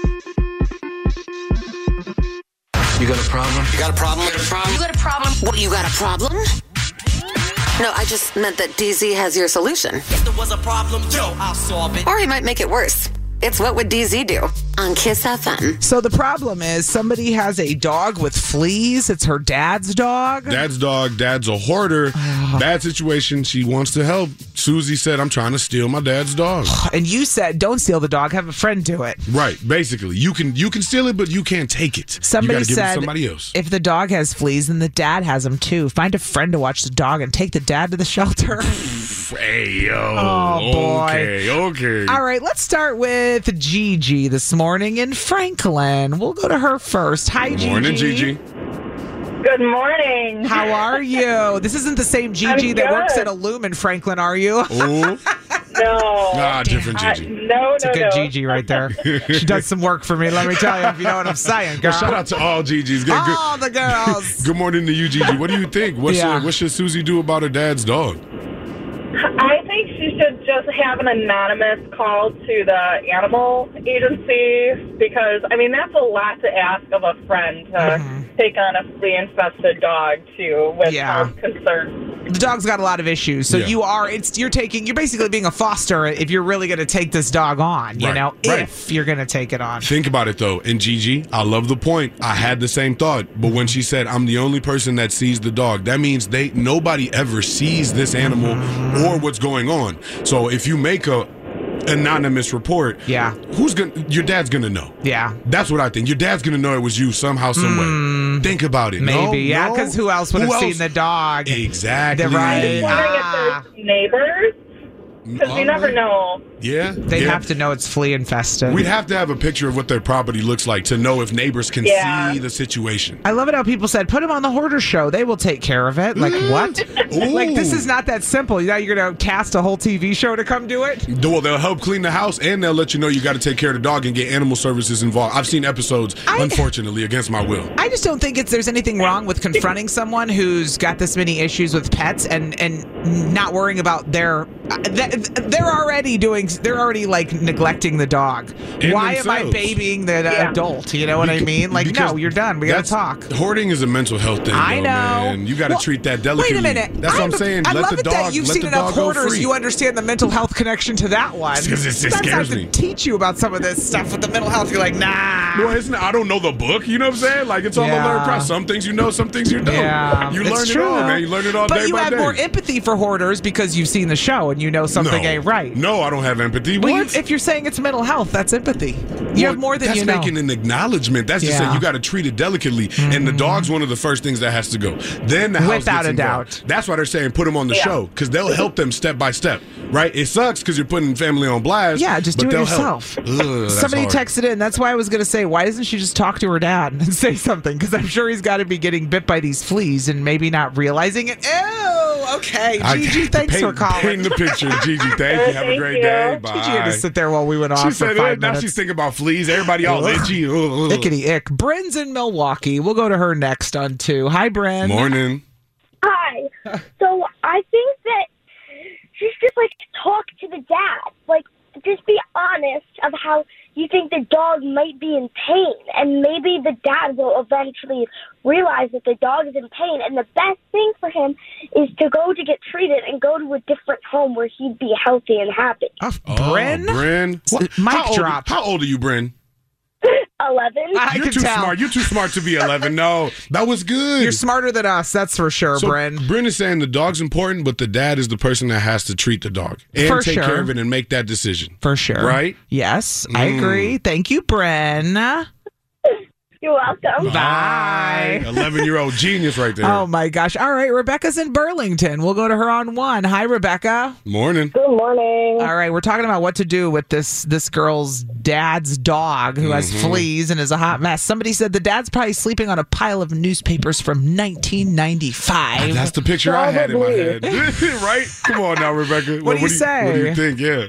Speaker 12: You got a problem? You got a problem? You got a problem?
Speaker 10: You got a problem? What, you got a problem? No, I just meant that D Z has your solution.
Speaker 12: If there was a problem, yo, I'll solve it.
Speaker 10: Or he might make it worse. It's What Would D Z Do on Kiss F M.
Speaker 8: So the problem is somebody has a dog with fleas. It's her dad's dog.
Speaker 9: Dad's dog. Dad's a hoarder. Bad situation. She wants to help. Susie said, I'm trying to steal my dad's dog.
Speaker 8: And you said, don't steal the dog. Have a friend do it.
Speaker 9: Right. Basically, you can you can steal it, but you can't take it.
Speaker 8: Somebody
Speaker 9: you gotta give
Speaker 8: said,
Speaker 9: it to somebody else.
Speaker 8: If the dog has fleas, then the dad has them too. Find a friend to watch the dog and take the dad to the shelter.
Speaker 9: Hey, yo.
Speaker 8: Oh, boy.
Speaker 9: Okay, okay.
Speaker 8: All right, let's start with Gigi this morning in Franklin. We'll go to her first. Hi, Gigi.
Speaker 9: Morning, Gigi.
Speaker 13: Good morning.
Speaker 8: How are you? This isn't the same Gigi
Speaker 13: I'm
Speaker 8: that
Speaker 13: good.
Speaker 8: works at Illum in Franklin, are you?
Speaker 9: Ooh.
Speaker 13: No.
Speaker 9: Nah, different
Speaker 13: I-
Speaker 9: Gigi.
Speaker 13: no,
Speaker 8: It's a
Speaker 13: no,
Speaker 8: good
Speaker 13: no.
Speaker 8: Gigi right there. She does some work for me, let me tell you, if you know what I'm saying, girl.
Speaker 9: Well, shout out to all Gigi's. Good, good.
Speaker 8: All the girls.
Speaker 9: Good morning to you, Gigi. What do you think? What,
Speaker 8: Yeah.
Speaker 9: should, what should Susie do about her dad's dog?
Speaker 13: I think she should just have an anonymous call to the animal agency because, I mean, that's a lot to ask of a friend to
Speaker 8: Mm-hmm.
Speaker 13: take on a flea-infested dog, too, with
Speaker 8: Yeah.
Speaker 13: health concerns.
Speaker 8: The dog's got a lot of issues, so
Speaker 9: Yeah.
Speaker 8: you are it's you're taking you're basically being a foster if you're really going to take this dog on, you
Speaker 9: Right,
Speaker 8: know,
Speaker 9: right.
Speaker 8: if you're going to take it on.
Speaker 9: Think about it, though. And Gigi, I love the point. I had the same thought. But when she said, I'm the only person that sees the dog, that means they nobody ever sees this animal or what's going on. So if you make a anonymous report,
Speaker 8: Yeah.
Speaker 9: who's gonna your dad's gonna know.
Speaker 8: Yeah.
Speaker 9: That's what I think. Your dad's gonna know it was you somehow, some way. Think about it. No,
Speaker 8: Maybe, yeah,
Speaker 9: no.
Speaker 8: because who else would
Speaker 9: Who
Speaker 8: have seen
Speaker 9: else?
Speaker 8: the dog?
Speaker 9: Exactly.
Speaker 8: They're right.
Speaker 13: I'm wondering
Speaker 8: Ah.
Speaker 13: if there's neighbors, because you never know.
Speaker 9: Yeah.
Speaker 8: They'd
Speaker 9: yeah.
Speaker 8: have to know it's flea infested.
Speaker 9: We'd have to have a picture of what their property looks like to know if neighbors can
Speaker 13: Yeah.
Speaker 9: see the situation.
Speaker 8: I love it how people said, put him on the Hoarder Show. They will take care of it. Like, what? Like, this is not that simple. Now you're going to cast a whole T V show to come do it?
Speaker 9: Well, they'll help clean the house and they'll let you know you got to take care of the dog and get animal services involved. I've seen episodes,
Speaker 8: I-
Speaker 9: unfortunately, against my will.
Speaker 8: I just don't think it's there's anything wrong with confronting someone who's got this many issues with pets and and not worrying about their uh, th- they're already doing they're already like neglecting the dog.
Speaker 9: And
Speaker 8: Why am I
Speaker 9: themselves.
Speaker 8: babying the
Speaker 13: Yeah.
Speaker 8: adult? You know what I
Speaker 9: Beca-
Speaker 8: mean? Like,
Speaker 9: because
Speaker 8: no, you're done. We got to
Speaker 9: that's-
Speaker 8: talk.
Speaker 9: Hoarding is a mental health thing.
Speaker 8: I
Speaker 9: though,
Speaker 8: know.
Speaker 9: Man. You got to
Speaker 8: Well,
Speaker 9: treat that delicately.
Speaker 8: Wait a minute.
Speaker 9: That's what I'm
Speaker 8: I'm-
Speaker 9: saying.
Speaker 8: I
Speaker 9: let
Speaker 8: love
Speaker 9: the
Speaker 8: it
Speaker 9: dog.
Speaker 8: that you've
Speaker 9: let
Speaker 8: seen
Speaker 9: the
Speaker 8: enough
Speaker 9: dog go
Speaker 8: hoarders.
Speaker 9: free.
Speaker 8: You understand the mental health connection to that one.
Speaker 9: 'Cause it's- it
Speaker 8: Sometimes I
Speaker 9: scares
Speaker 8: have
Speaker 9: me.
Speaker 8: to teach you about some of this stuff with the mental health. You're like, nah.
Speaker 9: Well, isn't it, I don't know the book. You know what I'm saying? Like it's all
Speaker 8: Yeah.
Speaker 9: a learned process. Some things you know, some things you don't.
Speaker 8: Yeah,
Speaker 9: you
Speaker 8: it's
Speaker 9: learn
Speaker 8: true,
Speaker 9: it all,
Speaker 8: though.
Speaker 9: man. You learn it all
Speaker 8: but
Speaker 9: day
Speaker 8: you
Speaker 9: by
Speaker 8: have
Speaker 9: day.
Speaker 8: more empathy for hoarders because you've seen the show and you know something
Speaker 9: no.
Speaker 8: ain't right.
Speaker 9: No, I don't have empathy.
Speaker 8: Well, you,
Speaker 9: What?
Speaker 8: if you're saying it's mental health, that's empathy. You
Speaker 9: Well,
Speaker 8: have more than
Speaker 9: that's
Speaker 8: you know.
Speaker 9: making an acknowledgement. That's just
Speaker 8: Yeah.
Speaker 9: saying you got to treat it delicately. And the dog's one of the first things that has to go. Then the house
Speaker 8: Without
Speaker 9: gets
Speaker 8: a
Speaker 9: involved.
Speaker 8: doubt.
Speaker 9: That's why they're saying put them on the
Speaker 13: Yeah.
Speaker 9: show because they'll help them step by step. Right? It sucks because you're putting family on blast.
Speaker 8: Yeah, just
Speaker 9: but
Speaker 8: do it
Speaker 9: they'll
Speaker 8: yourself.
Speaker 9: Help. Ugh, that's
Speaker 8: Somebody
Speaker 9: hard.
Speaker 8: texted in. That's why I was going to say, why doesn't she just talk to her dad and say something? Because I'm sure he's got to be getting bit by these fleas and maybe not realizing it. Ew. Okay,
Speaker 9: I-
Speaker 8: Gigi, thanks
Speaker 9: paint,
Speaker 8: for calling.
Speaker 9: Paint the picture, Gigi. Thank you. Have a
Speaker 13: Thank
Speaker 9: great
Speaker 13: you.
Speaker 9: day. Bye.
Speaker 8: Gigi had to sit there while we went off
Speaker 9: She
Speaker 8: for
Speaker 9: said,
Speaker 8: five
Speaker 9: "Eh, now
Speaker 8: minutes.
Speaker 9: she's thinking about fleas. Everybody all
Speaker 8: Ugh.
Speaker 9: itchy. Ugh, ugh.
Speaker 8: Ickety ick. Bryn's in Milwaukee. We'll go to her next on two. Hi, Bryn.
Speaker 9: Morning.
Speaker 14: Hi. So I think that she's just like talk to the dad. Like, just be honest of how you think the dog might be in pain. And maybe the dad will eventually realize that the dog is in pain. And the best thing for him is to go to get treated and go to a different home where he'd be healthy and happy.
Speaker 8: Oh, Bryn?
Speaker 9: Oh, Bryn. What-
Speaker 8: Mic
Speaker 9: how old-
Speaker 8: drop.
Speaker 9: How old are you, Bryn?
Speaker 14: eleven.
Speaker 8: I
Speaker 9: You're
Speaker 8: can
Speaker 9: too
Speaker 8: tell.
Speaker 9: smart. You're too smart to be eleven. No, that was good.
Speaker 8: You're smarter than us, that's for sure,
Speaker 9: So
Speaker 8: Bryn.
Speaker 9: Bryn is saying the dog's important, but the dad is the person that has to treat the dog and
Speaker 8: For
Speaker 9: take
Speaker 8: sure.
Speaker 9: care of it and make that decision.
Speaker 8: For sure.
Speaker 9: Right?
Speaker 8: Yes, I
Speaker 9: Mm.
Speaker 8: agree. Thank you, Bryn.
Speaker 14: You're welcome.
Speaker 8: Bye.
Speaker 9: eleven-year-old genius right there.
Speaker 8: Oh my gosh. All right, Rebecca's in Burlington. We'll go to her on one. Hi, Rebecca.
Speaker 9: Morning.
Speaker 14: Good morning.
Speaker 8: All right, we're talking about what to do with this this girl's dad's dog who has
Speaker 9: Mhm.
Speaker 8: fleas and is a hot mess. Somebody said the dad's probably sleeping on a pile of newspapers from nineteen ninety-five.
Speaker 9: That's the picture I had in my head.
Speaker 14: Probably.
Speaker 9: Right? Come on now, Rebecca.
Speaker 8: What do you say?
Speaker 9: What do you think? Yeah.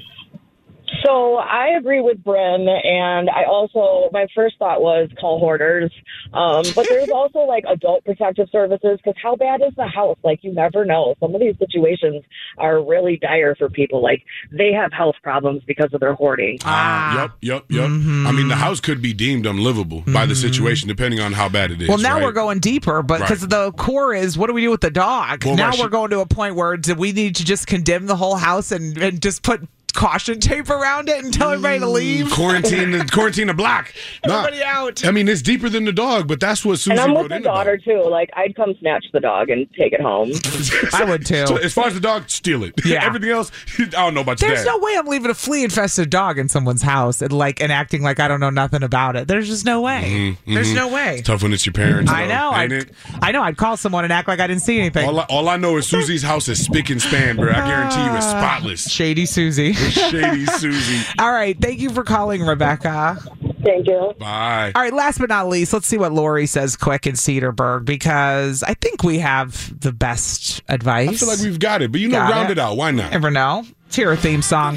Speaker 13: So I agree with Bryn, and I also, my first thought was call hoarders. Um, but there's also like adult protective services, because how bad is the house? Like, you never know. Some of these situations are really dire for people. Like, they have health problems because of their hoarding.
Speaker 8: Ah.
Speaker 9: Yep, yep, yep. I mean, the house could be deemed unlivable by the situation, depending on how bad it is.
Speaker 8: Well, now
Speaker 9: right?
Speaker 8: we're going deeper, but because
Speaker 9: Right.
Speaker 8: the core is what do we do with the dog?
Speaker 9: Well,
Speaker 8: now
Speaker 9: right,
Speaker 8: we're
Speaker 9: she-
Speaker 8: going to a point where do we need to just condemn the whole house and, and just put caution tape around it and tell everybody to leave.
Speaker 9: Quarantine, the, quarantine the block.
Speaker 8: Everybody out.
Speaker 9: I mean, it's deeper than the dog, but that's what Susie
Speaker 13: And I'm
Speaker 9: wrote
Speaker 13: with the
Speaker 9: in about.
Speaker 13: daughter too. Like I'd come snatch the dog and take it home.
Speaker 8: I would too.
Speaker 9: So as far as the dog, steal it.
Speaker 8: Yeah.
Speaker 9: Everything else, I don't know about your
Speaker 8: There's
Speaker 9: dad.
Speaker 8: no way I'm leaving a flea-infested dog in someone's house and like and acting like I don't know nothing about it. There's just no way.
Speaker 9: Mm-hmm,
Speaker 8: There's
Speaker 9: mm-hmm.
Speaker 8: no way.
Speaker 9: It's tough when it's your parents.
Speaker 8: I
Speaker 9: though,
Speaker 8: know.
Speaker 9: ain't
Speaker 8: I,
Speaker 9: it?
Speaker 8: I know. I'd call someone and act like I didn't see anything.
Speaker 9: All I, all I know is Susie's house is spick and span, bro. I guarantee you it's spotless.
Speaker 8: Shady Susie.
Speaker 9: Shady Susie.
Speaker 8: All right. Thank you for calling, Rebecca.
Speaker 13: Thank you.
Speaker 9: Bye.
Speaker 8: All right. Last but not least, let's see what Lori says quick in Cedarburg because I think we have the best advice.
Speaker 9: I feel like we've got it, but you know,
Speaker 8: Got
Speaker 9: round
Speaker 8: it.
Speaker 9: it out. Why not?
Speaker 8: Never know. Let's hear her theme song.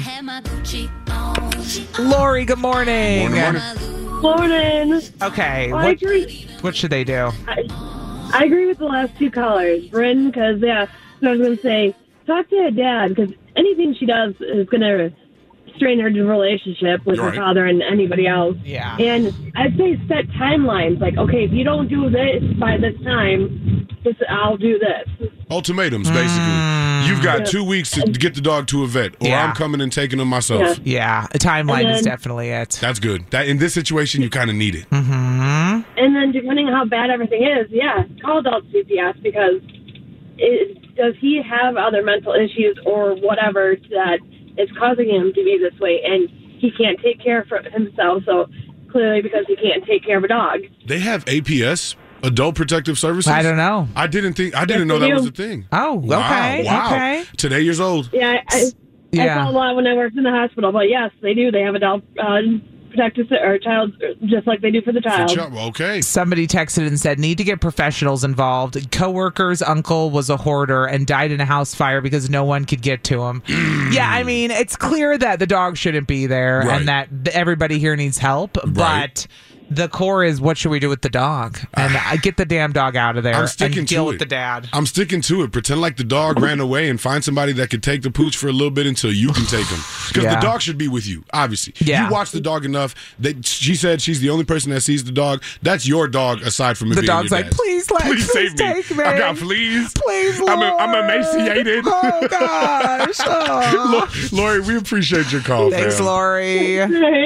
Speaker 8: Lori, good morning.
Speaker 9: Morning, morning.
Speaker 14: Morning.
Speaker 8: Okay.
Speaker 14: Well, I
Speaker 8: what,
Speaker 14: agree.
Speaker 8: what should they do?
Speaker 14: I, I agree with the last two callers, Bryn, because yeah, so I was going to say, talk to her dad because anything she does is going to strain her relationship with
Speaker 9: Right.
Speaker 14: her father and anybody else.
Speaker 8: Yeah.
Speaker 14: And I'd say set timelines. Like, okay, if you don't do this by this time, this, I'll do this.
Speaker 9: Ultimatums, basically. You've got
Speaker 14: Yeah.
Speaker 9: two weeks to get the dog to a vet, or
Speaker 8: Yeah.
Speaker 9: I'm coming and taking him myself.
Speaker 8: Yeah, a timeline
Speaker 14: And
Speaker 8: is
Speaker 14: then-
Speaker 8: definitely it.
Speaker 9: That's good. That in this situation, you kind of need it.
Speaker 8: Mm-hmm.
Speaker 14: And then depending on how bad everything is, yeah, call adult C P S because it, does he have other mental issues or whatever that is causing him to be this way? And he can't take care of himself, so clearly because he can't take care of a dog.
Speaker 9: They have A P S, Adult Protective Services.
Speaker 8: I don't know.
Speaker 9: I didn't think. I didn't
Speaker 14: Yes,
Speaker 9: know
Speaker 14: they
Speaker 9: that was
Speaker 14: do.
Speaker 9: a thing.
Speaker 8: Oh,
Speaker 9: Wow,
Speaker 8: okay.
Speaker 9: Wow.
Speaker 8: Okay.
Speaker 9: Today years old.
Speaker 14: Yeah, I, I
Speaker 8: Yeah.
Speaker 14: saw a lot when I worked in the hospital, but yes, they do. They have adult uh, protective or child, just like they do for the child.
Speaker 9: Okay.
Speaker 8: Somebody texted and said, need to get professionals involved. Coworker's uncle was a hoarder and died in a house fire because no one could get to him. Yeah, I mean, it's clear that the dog shouldn't be there
Speaker 9: Right.
Speaker 8: and that th- everybody here needs help, but the core is what should we do with the dog? And I get the damn dog out of there
Speaker 9: I'm sticking
Speaker 8: and
Speaker 9: to
Speaker 8: deal
Speaker 9: it.
Speaker 8: with the dad.
Speaker 9: I'm sticking to it. Pretend like the dog ran away and find somebody that could take the pooch for a little bit until you can take him. Because
Speaker 8: Yeah.
Speaker 9: the dog should be with you, obviously.
Speaker 8: Yeah.
Speaker 9: You watch the dog enough. That she said she's the only person that sees the dog. That's your dog aside from it
Speaker 8: The
Speaker 9: being
Speaker 8: dog's
Speaker 9: your
Speaker 8: like,
Speaker 9: dad's.
Speaker 8: please, let
Speaker 9: please
Speaker 8: please
Speaker 9: save me.
Speaker 8: take me.
Speaker 9: I got fleas.
Speaker 8: Please,
Speaker 9: I'm,
Speaker 8: Lord.
Speaker 9: I'm emaciated.
Speaker 8: Oh, gosh. Oh.
Speaker 9: Lori, we appreciate your call.
Speaker 8: Thanks,
Speaker 9: fam.
Speaker 8: Lori.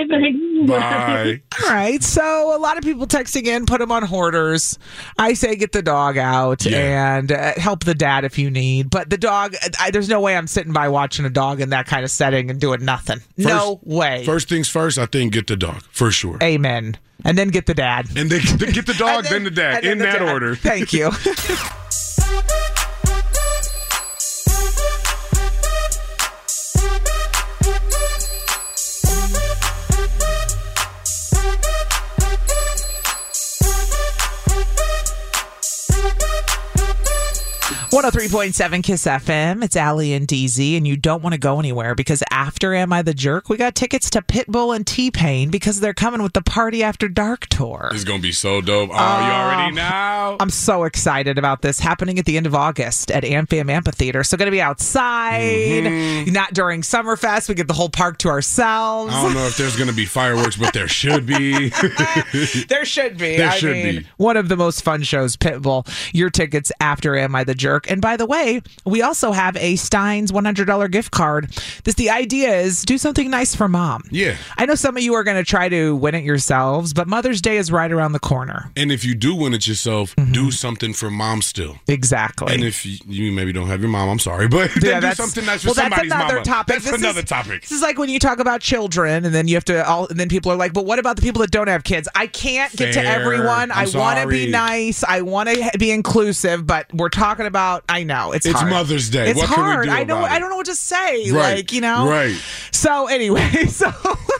Speaker 9: Bye.
Speaker 8: All right. So a lot of people texting in, put them on hoarders. I say get the dog out and uh, help the dad if you need. But the dog, I, there's no way I'm sitting by watching a dog in that kind of setting and doing nothing. no way.
Speaker 9: First things first, I think get the dog for sure.
Speaker 8: Amen. And then get the dad.
Speaker 9: And then get the dog, then,
Speaker 8: then-
Speaker 9: the dad,
Speaker 8: and then
Speaker 9: in
Speaker 8: the
Speaker 9: that
Speaker 8: dad.
Speaker 9: order.
Speaker 8: Thank you. one oh three point seven Kiss F M. It's Allie and D Z, and you don't want to go anywhere because after Am I the Jerk, we got tickets to Pitbull and T-Pain because they're coming with the Party After Dark tour.
Speaker 9: It's going to be so dope. Oh, you already know.
Speaker 8: I'm so excited about this happening at the end of August at AmFam Amphitheater. So going to be outside,
Speaker 9: Mm-hmm.
Speaker 8: not during Summerfest. We get the whole park to ourselves.
Speaker 9: I don't know if there's going to be fireworks, but there should be.
Speaker 8: There should be.
Speaker 9: There
Speaker 8: I
Speaker 9: should
Speaker 8: mean,
Speaker 9: be.
Speaker 8: one of the most fun shows, Pitbull. Your tickets after Am I the Jerk. And by the way, we also have a Stein's one hundred dollars gift card. This the idea is do something nice for mom.
Speaker 9: Yeah.
Speaker 8: I know some of you are going to try to win it yourselves, but Mother's Day is right around the corner.
Speaker 9: And if you do win it yourself,
Speaker 8: Mm-hmm.
Speaker 9: do something for mom still.
Speaker 8: Exactly.
Speaker 9: And if you, you maybe don't have your mom, I'm sorry, but then
Speaker 8: Yeah,
Speaker 9: do
Speaker 8: that's-
Speaker 9: something nice for
Speaker 8: well, that's
Speaker 9: somebody's
Speaker 8: another
Speaker 9: mama.
Speaker 8: topic.
Speaker 9: That's
Speaker 8: This
Speaker 9: another
Speaker 8: is-
Speaker 9: topic.
Speaker 8: This is like when you talk about children, and then you have to all, and then people are like, "But what about the people that don't have kids?" I can't get to
Speaker 9: Fair.
Speaker 8: everyone.
Speaker 9: I'm
Speaker 8: I want to be
Speaker 9: sorry.
Speaker 8: nice. I want to be inclusive, but we're talking about. I know it's
Speaker 9: It's
Speaker 8: hard.
Speaker 9: Mother's Day.
Speaker 8: It's
Speaker 9: What can we
Speaker 8: hard.
Speaker 9: do
Speaker 8: I know.
Speaker 9: about it?
Speaker 8: I don't know what to say.
Speaker 9: Right.
Speaker 8: Like you know.
Speaker 9: Right.
Speaker 8: So anyway, so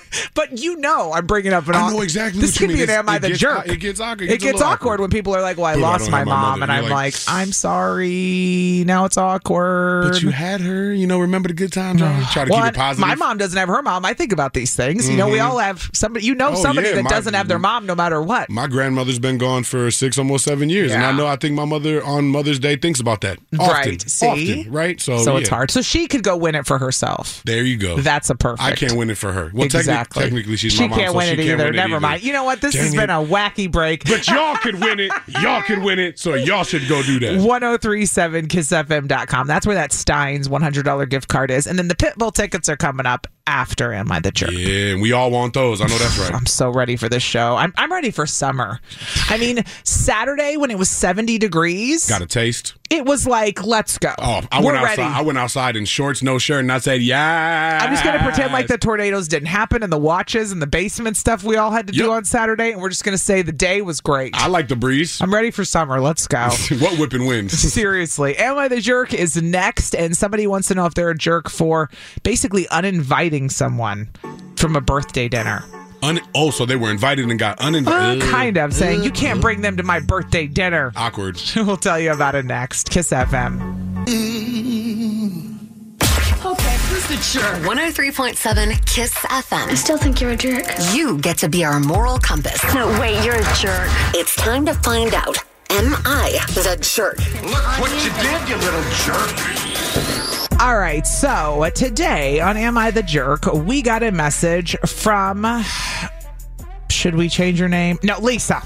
Speaker 8: but you know, I'm bringing up an.
Speaker 9: I know exactly
Speaker 8: This
Speaker 9: what you
Speaker 8: could be
Speaker 9: mean.
Speaker 8: an Am I
Speaker 9: It
Speaker 8: the
Speaker 9: gets-
Speaker 8: jerk?
Speaker 9: it gets awkward.
Speaker 8: It
Speaker 9: It gets a
Speaker 8: gets
Speaker 9: little
Speaker 8: awkward
Speaker 9: awkward.
Speaker 8: when people are like, "Well, I
Speaker 9: But I
Speaker 8: lost
Speaker 9: don't
Speaker 8: my
Speaker 9: have my
Speaker 8: mom,"
Speaker 9: mother.
Speaker 8: and I'm
Speaker 9: You're like,
Speaker 8: like, "I'm sorry." Now it's awkward.
Speaker 9: But you had her, you know, remember the good times, right? Try to
Speaker 8: Well,
Speaker 9: keep it positive.
Speaker 8: my mom doesn't have her mom. I think about these things. You know, we
Speaker 9: Mhm.
Speaker 8: all have somebody. You know,
Speaker 9: Oh,
Speaker 8: somebody
Speaker 9: yeah,
Speaker 8: that
Speaker 9: my-
Speaker 8: doesn't have their mom, no matter what.
Speaker 9: My grandmother's been gone for six, almost seven years, and
Speaker 8: Yeah.
Speaker 9: I know I think my mother on Mother's Day thinks about that often.
Speaker 8: Right. See?
Speaker 9: Often, right? So,
Speaker 8: So
Speaker 9: yeah.
Speaker 8: it's hard. So she could go win it for herself.
Speaker 9: There you go.
Speaker 8: That's a perfect.
Speaker 9: I can't win it for her. Well,
Speaker 8: exactly.
Speaker 9: techni- technically, she's
Speaker 8: she
Speaker 9: my mom,
Speaker 8: can't
Speaker 9: so
Speaker 8: win
Speaker 9: she
Speaker 8: it
Speaker 9: can't
Speaker 8: either.
Speaker 9: win it
Speaker 8: Never
Speaker 9: either.
Speaker 8: mind. You know what? This
Speaker 9: Dang
Speaker 8: has
Speaker 9: it.
Speaker 8: been a wacky break.
Speaker 9: But y'all could win it. Y'all could win it. So y'all should go do that.
Speaker 8: ten thirty-seven kiss f m dot com. That's where that Stein's one hundred dollars gift card is. And then the Pitbull tickets are coming up after Am I the Jerk?
Speaker 9: Yeah, and we all want those. I know that's right.
Speaker 8: I'm so ready for this show. I'm I'm ready for summer. I mean, Saturday when it was seventy degrees.
Speaker 9: Got a taste?
Speaker 8: It was like, let's go.
Speaker 9: Oh, I
Speaker 8: We're
Speaker 9: went outside.
Speaker 8: ready.
Speaker 9: I went outside in shorts, no shirt, and I said, yeah.
Speaker 8: I'm just going to pretend like the tornadoes didn't happen and the watches and the basement stuff we all had to
Speaker 9: Yep.
Speaker 8: do on Saturday, and we're just going to say the day was great.
Speaker 9: I like the breeze.
Speaker 8: I'm ready for summer. Let's go.
Speaker 9: What whipping winds?
Speaker 8: Seriously. Am I the Jerk is next, and somebody wants to know if they're a jerk for basically uninviting someone from a birthday dinner.
Speaker 9: Un- oh, so they were invited and got uninvited.
Speaker 8: Uh, kind of saying, you can't bring them to my birthday dinner.
Speaker 9: Awkward.
Speaker 8: We'll tell you about it next. Kiss F M.
Speaker 10: Okay, who's the jerk? one oh three point seven Kiss F M. I still think you're a jerk. You get to be our moral compass. No, wait, you're a jerk. It's time to find out. Am I the jerk?
Speaker 12: Look what you did, you little jerk.
Speaker 8: All right, so uh, today on Am I the Jerk, we got a message from, should we change her name? No, Lisa.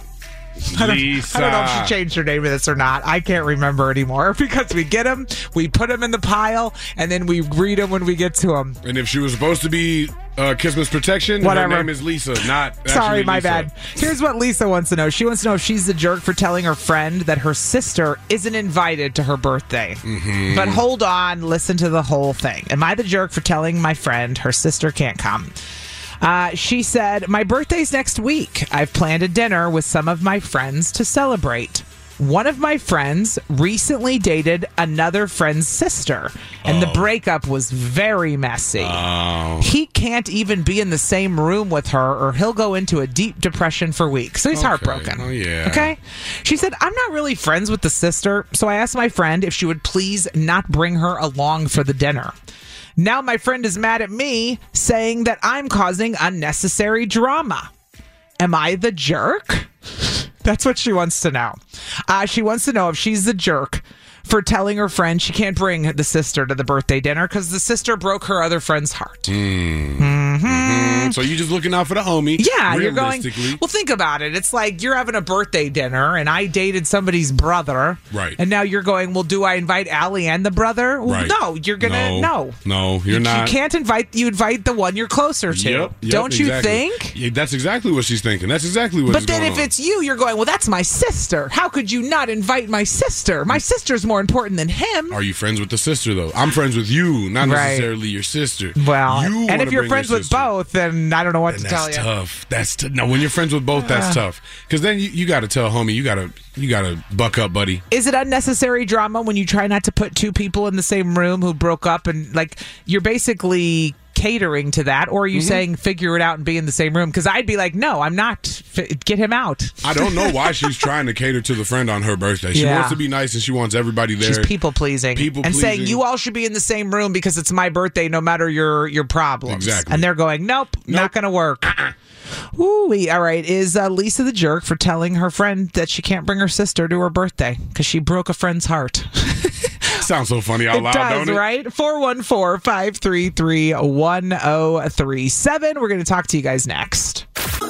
Speaker 8: I don't,
Speaker 9: Lisa.
Speaker 8: I don't know if she changed her name to this or not. I can't remember anymore because we get them, we put them in the pile, and then we read them when we get to them.
Speaker 9: And if she was supposed to be uh, Christmas protection,
Speaker 8: Whatever.
Speaker 9: her name is Lisa, not actually
Speaker 8: Sorry, my
Speaker 9: Lisa.
Speaker 8: bad. Here's what Lisa wants to know. She wants to know if she's the jerk for telling her friend that her sister isn't invited to her birthday.
Speaker 9: Mm-hmm.
Speaker 8: But hold on, listen to the whole thing. Am I the jerk for telling my friend her sister can't come? Uh, she said, my birthday's next week. I've planned a dinner with some of my friends to celebrate. One of my friends recently dated another friend's sister, and the breakup was very messy.
Speaker 9: Oh.
Speaker 8: He can't even be in the same room with her, or he'll go into a deep depression for weeks. So he's
Speaker 9: Okay.
Speaker 8: heartbroken.
Speaker 9: Oh, yeah.
Speaker 8: Okay? She said, I'm not really friends with the sister, so I asked my friend if she would please not bring her along for the dinner. Now my friend is mad at me, saying that I'm causing unnecessary drama. Am I the jerk? That's what she wants to know. Uh, she wants to know if she's the jerk for telling her friend she can't bring the sister to the birthday dinner because the sister broke her other friend's heart.
Speaker 9: Mm.
Speaker 8: Mm-hmm.
Speaker 9: Mm-hmm. So you're just looking out for the homie.
Speaker 8: Yeah, you're going.
Speaker 9: realistically.
Speaker 8: Well, think about it. It's like you're having a birthday dinner, and I dated somebody's brother.
Speaker 9: Right.
Speaker 8: And now you're going, well, do I invite Allie and the brother? Well,
Speaker 9: Right.
Speaker 8: no, you're going to, no.
Speaker 9: No, you're
Speaker 8: you,
Speaker 9: not.
Speaker 8: You can't invite, you invite the one you're closer to.
Speaker 9: Yep, yep,
Speaker 8: Don't you
Speaker 9: exactly.
Speaker 8: think?
Speaker 9: Yeah, that's exactly what she's thinking. That's exactly what
Speaker 8: But
Speaker 9: is
Speaker 8: then
Speaker 9: going
Speaker 8: if
Speaker 9: on.
Speaker 8: it's you, you're going, well, that's my sister. How could you not invite my sister? My sister's more important than him.
Speaker 9: Are you friends with the sister, though? I'm friends with you, not
Speaker 8: Right.
Speaker 9: necessarily your sister.
Speaker 8: Well,
Speaker 9: you
Speaker 8: and
Speaker 9: wanna
Speaker 8: if you're
Speaker 9: bring
Speaker 8: friends
Speaker 9: your
Speaker 8: with
Speaker 9: sister.
Speaker 8: both, then I don't know what
Speaker 9: And
Speaker 8: to
Speaker 9: that's
Speaker 8: tell you.
Speaker 9: tough. That's t- no. When you're friends with both, that's
Speaker 8: Uh.
Speaker 9: tough. Because then you, you got to tell homie, you got to you got to buck up, buddy.
Speaker 8: Is it unnecessary drama when you try not to put two people in the same room who broke up and like you're basically catering to that, or are you
Speaker 9: Mhm.
Speaker 8: saying figure it out and be in the same room? Because I'd be like, no, I'm not. F- get him out.
Speaker 9: I don't know why she's trying to cater to the friend on her birthday. She
Speaker 8: Yeah.
Speaker 9: wants to be nice and she wants everybody there.
Speaker 8: She's people pleasing,
Speaker 9: People
Speaker 8: and saying
Speaker 9: pleasing.
Speaker 8: you all should be in the same room because it's my birthday, no matter your your problems.
Speaker 9: Exactly.
Speaker 8: And they're going, nope, not going to work. Ooh, all right. Is uh, Lisa the jerk for telling her friend that she can't bring her sister to her birthday because she broke a friend's heart?
Speaker 9: Sounds so funny out
Speaker 8: It
Speaker 9: loud,
Speaker 8: does,
Speaker 9: don't it?
Speaker 8: right? four one four, five three three, one oh three seven. We're going to talk to you guys next.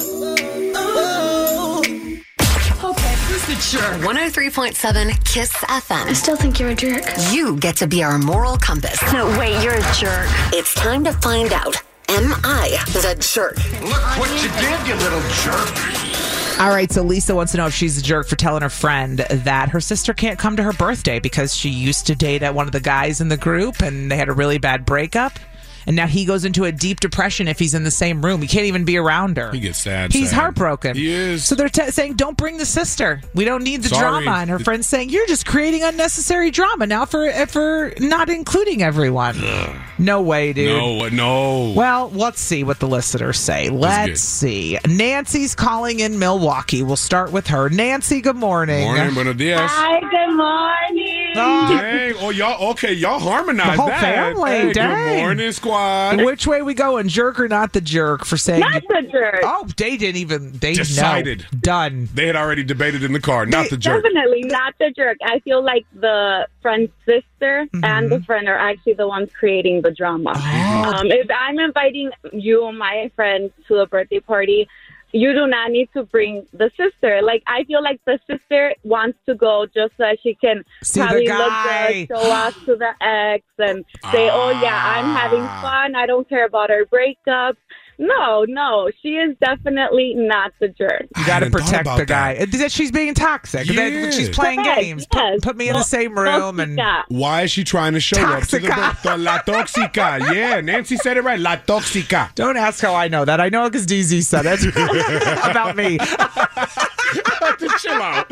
Speaker 10: Okay, who's the jerk? one oh three point seven Kiss F M. I still think you're a jerk. You get to be our moral compass. No, wait, you're a jerk. It's time to find out. Am I the jerk?
Speaker 12: Look what you did, you little jerk.
Speaker 8: All right, so Lisa wants to know if she's a jerk for telling her friend that her sister can't come to her birthday because she used to date one of the guys in the group and they had a really bad breakup. And now he goes into a deep depression if he's in the same room. He can't even be around her.
Speaker 9: He gets sad.
Speaker 8: He's
Speaker 9: sad.
Speaker 8: heartbroken.
Speaker 9: He is.
Speaker 8: So they're t- saying, don't bring the sister. We don't need the
Speaker 9: Sorry.
Speaker 8: drama. And her friend's saying, you're just creating unnecessary drama now for for not including everyone. No way, dude.
Speaker 9: No, no.
Speaker 8: Well, let's see what the listeners say. Let's
Speaker 9: good.
Speaker 8: see. Nancy's calling in Milwaukee. We'll start with her. Nancy, good morning.
Speaker 9: Morning, buenos dias.
Speaker 11: Hi, good morning.
Speaker 8: Oh,
Speaker 9: Dang. Oh, y'all, okay, y'all harmonized
Speaker 8: The whole
Speaker 9: that.
Speaker 8: family,
Speaker 9: Hey,
Speaker 8: dang.
Speaker 9: Good morning, squad.
Speaker 8: which way we going? Jerk or not the jerk for saying?
Speaker 11: Not the jerk.
Speaker 8: Oh, they didn't even. They
Speaker 9: Decided.
Speaker 8: know. Done.
Speaker 9: They had already debated in the car, not the jerk.
Speaker 11: Definitely not the jerk. I feel like the friend's sister and the friend are actually the ones creating the drama. Um, if I'm inviting you and my friend to a birthday party,
Speaker 15: you do not need to bring the sister. Like, I feel like the sister wants to go just so that she can
Speaker 8: See
Speaker 15: probably
Speaker 8: the
Speaker 15: look
Speaker 8: guy.
Speaker 15: good, show off to the ex, and say, oh, yeah, I'm having fun. I don't care about our breakup. No, no, she is definitely not the jerk.
Speaker 8: You got to protect the guy. That. that she's being toxic.
Speaker 9: Yeah.
Speaker 8: That she's playing
Speaker 15: Correct,
Speaker 8: games.
Speaker 15: yes.
Speaker 8: Put, put me in the same room. and
Speaker 9: Why is she trying to show up to the birth? La toxica. Yeah, Nancy said it right. La toxica.
Speaker 8: Don't ask how I know that. I know because D Z said it about me.
Speaker 9: Chill out.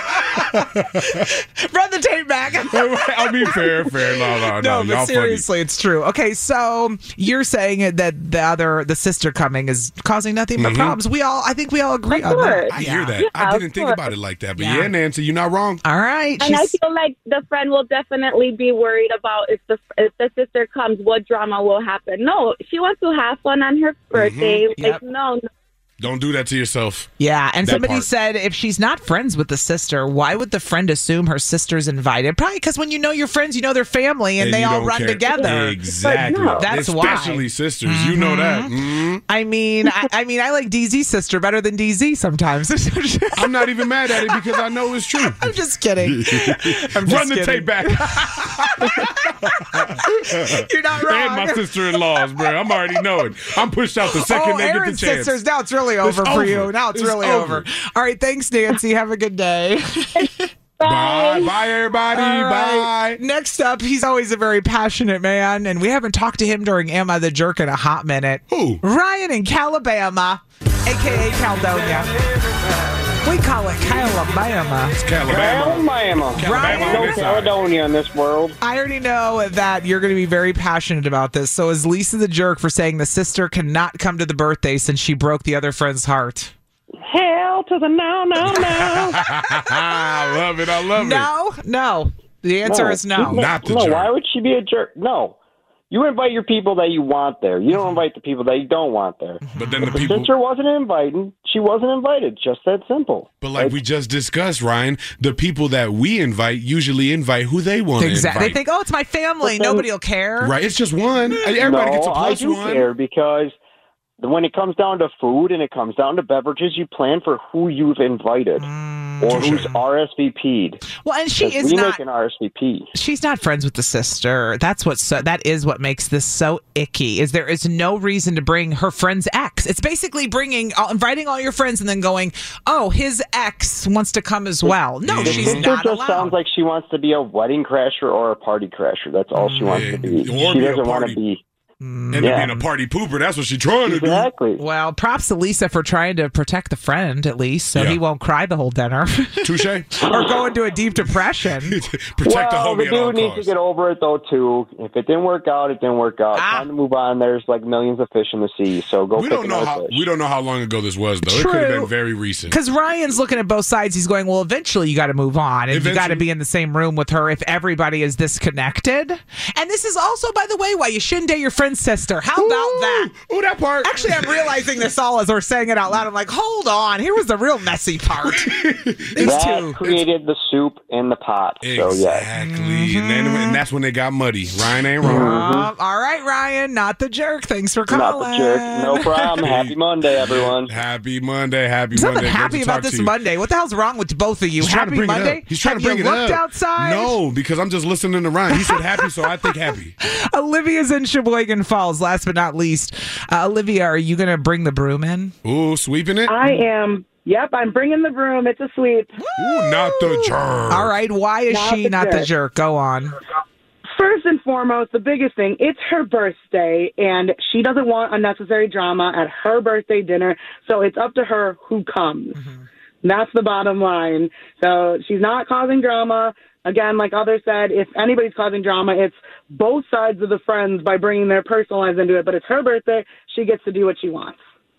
Speaker 8: Run the tape back.
Speaker 9: I mean, fair, fair. No, no, no.
Speaker 8: No, but
Speaker 9: Y'all
Speaker 8: seriously,
Speaker 9: funny.
Speaker 8: it's true. Okay, so you're saying that the other, the sister coming is causing nothing but
Speaker 9: Mhm.
Speaker 8: problems. We all, I think we all agree on that.
Speaker 9: I hear that.
Speaker 15: Yeah,
Speaker 9: I didn't
Speaker 15: of
Speaker 9: think
Speaker 15: course.
Speaker 9: about it like that. But
Speaker 8: Yeah.
Speaker 9: yeah, Nancy, you're not wrong.
Speaker 8: All right.
Speaker 15: And I feel like the friend will definitely be worried about if the if the sister comes, what drama will happen. No, she wants to have fun on her birthday. Like,
Speaker 8: Yep.
Speaker 15: no, no.
Speaker 9: Don't do that to yourself.
Speaker 8: Yeah, and
Speaker 9: That
Speaker 8: somebody
Speaker 9: part.
Speaker 8: said if she's not friends with the sister, why would the friend assume her sister's invited? Probably because when you know your friends, you know their family, and,
Speaker 9: And
Speaker 8: they
Speaker 9: you
Speaker 8: all
Speaker 9: don't
Speaker 8: run
Speaker 9: care.
Speaker 8: together.
Speaker 9: Exactly.
Speaker 8: But no. That's why.
Speaker 9: Especially sisters. You know that. Mhm.
Speaker 8: I mean, I, I mean, I like D Z's sister better than D Z sometimes.
Speaker 9: I'm not even mad at it because I know it's true.
Speaker 8: I'm just kidding. I'm just
Speaker 9: Run the
Speaker 8: kidding.
Speaker 9: tape back.
Speaker 8: You're not wrong.
Speaker 9: And my sister-in-laws, bro. I'm already knowing. I'm pushed out the second
Speaker 8: oh,
Speaker 9: they get
Speaker 8: Aaron's
Speaker 9: the chance.
Speaker 8: sisters. Now it's really over
Speaker 9: It's
Speaker 8: for
Speaker 9: over.
Speaker 8: you. Now it's,
Speaker 9: It's
Speaker 8: really
Speaker 9: over.
Speaker 8: over. All right. Thanks, Nancy. Have a good day.
Speaker 9: Bye. Bye, everybody.
Speaker 8: All right.
Speaker 9: Bye.
Speaker 8: Next up, he's always a very passionate man, and we haven't talked to him during Am I the Jerk in a hot minute.
Speaker 9: Who?
Speaker 8: Ryan in Calabama, a k a. Caledonia. We call it Calabama.
Speaker 9: It's Calabama.
Speaker 16: Alabama.
Speaker 8: Ryan,
Speaker 16: No Caledonia in this world.
Speaker 8: I already know that you're going to be very passionate about this. So is Lisa the jerk for saying the sister cannot come to the birthday since she broke the other friend's heart?
Speaker 16: Hell to the no, no, no.
Speaker 9: I love it. I love
Speaker 8: No, no. The answer is no.
Speaker 9: Not the
Speaker 16: no,
Speaker 9: jerk.
Speaker 16: why would she be a jerk? No. You invite your people that you want there. You don't invite the people that you don't want there.
Speaker 9: But then
Speaker 16: If
Speaker 9: the
Speaker 16: the
Speaker 9: people.
Speaker 16: sister wasn't invited, she wasn't invited. Just that simple.
Speaker 9: But like we just discussed, Ryan, the people that we invite usually invite who they want to
Speaker 8: Exactly. They
Speaker 9: invite.
Speaker 8: think, oh, it's my family.
Speaker 16: But then-
Speaker 8: Nobody will care.
Speaker 9: Right. It's just one. Everybody
Speaker 16: no,
Speaker 9: gets a plus
Speaker 16: I do
Speaker 9: one.
Speaker 16: care because when it comes down to food and it comes down to beverages, you plan for who you've invited or who's R S V P'd.
Speaker 8: Well, and she
Speaker 16: 'Cause
Speaker 8: is
Speaker 16: we
Speaker 8: not.
Speaker 16: make an R S V P.
Speaker 8: She's not friends with the sister. That's what. So that is what makes this so icky. Is there is no reason to bring her friend's ex. It's basically bringing, uh, inviting all your friends and then going, oh, his ex wants to come as well. No,
Speaker 16: The
Speaker 8: she's
Speaker 16: sister
Speaker 8: not
Speaker 16: just
Speaker 8: allowed.
Speaker 16: sounds like she wants to be a wedding crasher or a party crasher. That's all she wants to be.
Speaker 9: Or
Speaker 16: She
Speaker 9: be a
Speaker 16: doesn't want
Speaker 9: party-
Speaker 16: to be.
Speaker 9: End
Speaker 16: Yeah.
Speaker 9: up being a party pooper. That's what she's trying to do.
Speaker 16: Exactly.
Speaker 8: Well, props to Lisa for trying to protect the friend at least, so
Speaker 9: Yeah.
Speaker 8: he won't cry the whole dinner
Speaker 9: Touche.
Speaker 8: or go into a deep depression.
Speaker 9: Protect the
Speaker 16: well,
Speaker 9: homie
Speaker 16: the
Speaker 9: at all
Speaker 16: dude needs to
Speaker 9: costs.
Speaker 16: get over it though too. If it didn't work out, it didn't work out.
Speaker 8: Ah.
Speaker 16: Time to move on. There's like millions of fish in the sea, so go
Speaker 9: We
Speaker 16: pick
Speaker 9: don't know
Speaker 16: another
Speaker 9: how
Speaker 16: fish.
Speaker 9: we don't know how long ago this was though. It could have
Speaker 8: True.
Speaker 9: been very recent.
Speaker 8: Because Ryan's looking at both sides. He's going, well, eventually you got to move on, and you got to
Speaker 9: Eventually.
Speaker 8: be in the same room with her if everybody is this connected. And this is also, by the way, why you shouldn't date your friend's sister. How about that?
Speaker 9: Oh, that part.
Speaker 8: Actually, I'm realizing this all as we're saying it out loud. I'm like, hold on. Here was the real messy part. These
Speaker 16: that
Speaker 8: two.
Speaker 16: created the soup in the pot. So yes.
Speaker 9: Exactly. And then and that's when they got muddy. Ryan ain't wrong.
Speaker 8: Um, all right, Ryan, not the jerk. Thanks for calling.
Speaker 16: Not the jerk. No problem. Happy Monday, everyone.
Speaker 9: Happy Monday. Happy
Speaker 8: There's
Speaker 9: Monday.
Speaker 8: nothing
Speaker 9: Good
Speaker 8: happy
Speaker 9: to
Speaker 8: about
Speaker 9: talk
Speaker 8: this
Speaker 9: to you.
Speaker 8: Monday. What the hell's wrong with both of you?
Speaker 9: He's trying to
Speaker 8: Happy
Speaker 9: bring
Speaker 8: Monday?
Speaker 9: it up. He's trying
Speaker 8: Have
Speaker 9: to bring
Speaker 8: you
Speaker 9: it
Speaker 8: looked
Speaker 9: up.
Speaker 8: outside?
Speaker 9: No, because I'm just listening to Ryan. He said happy, so I think happy.
Speaker 8: Olivia's in Sheboygan Falls. Last but not least, uh, Olivia, are you going to bring the broom in?
Speaker 9: Ooh, sweeping it?
Speaker 17: I am. Yep, I'm bringing the broom. It's a sweep.
Speaker 9: Ooh, not the jerk.
Speaker 8: All right. Why is
Speaker 17: Not
Speaker 8: she
Speaker 17: the
Speaker 8: not the
Speaker 17: jerk.
Speaker 8: jerk? Go on.
Speaker 17: First and foremost, the biggest thing, it's her birthday, and she doesn't want unnecessary drama at her birthday dinner, so it's up to her who comes. That's the bottom line. So she's not causing drama. Again, like others said, if anybody's causing drama, it's both sides of the friends by bringing their personal lives into it, but it's her birthday. She gets to do what she wants.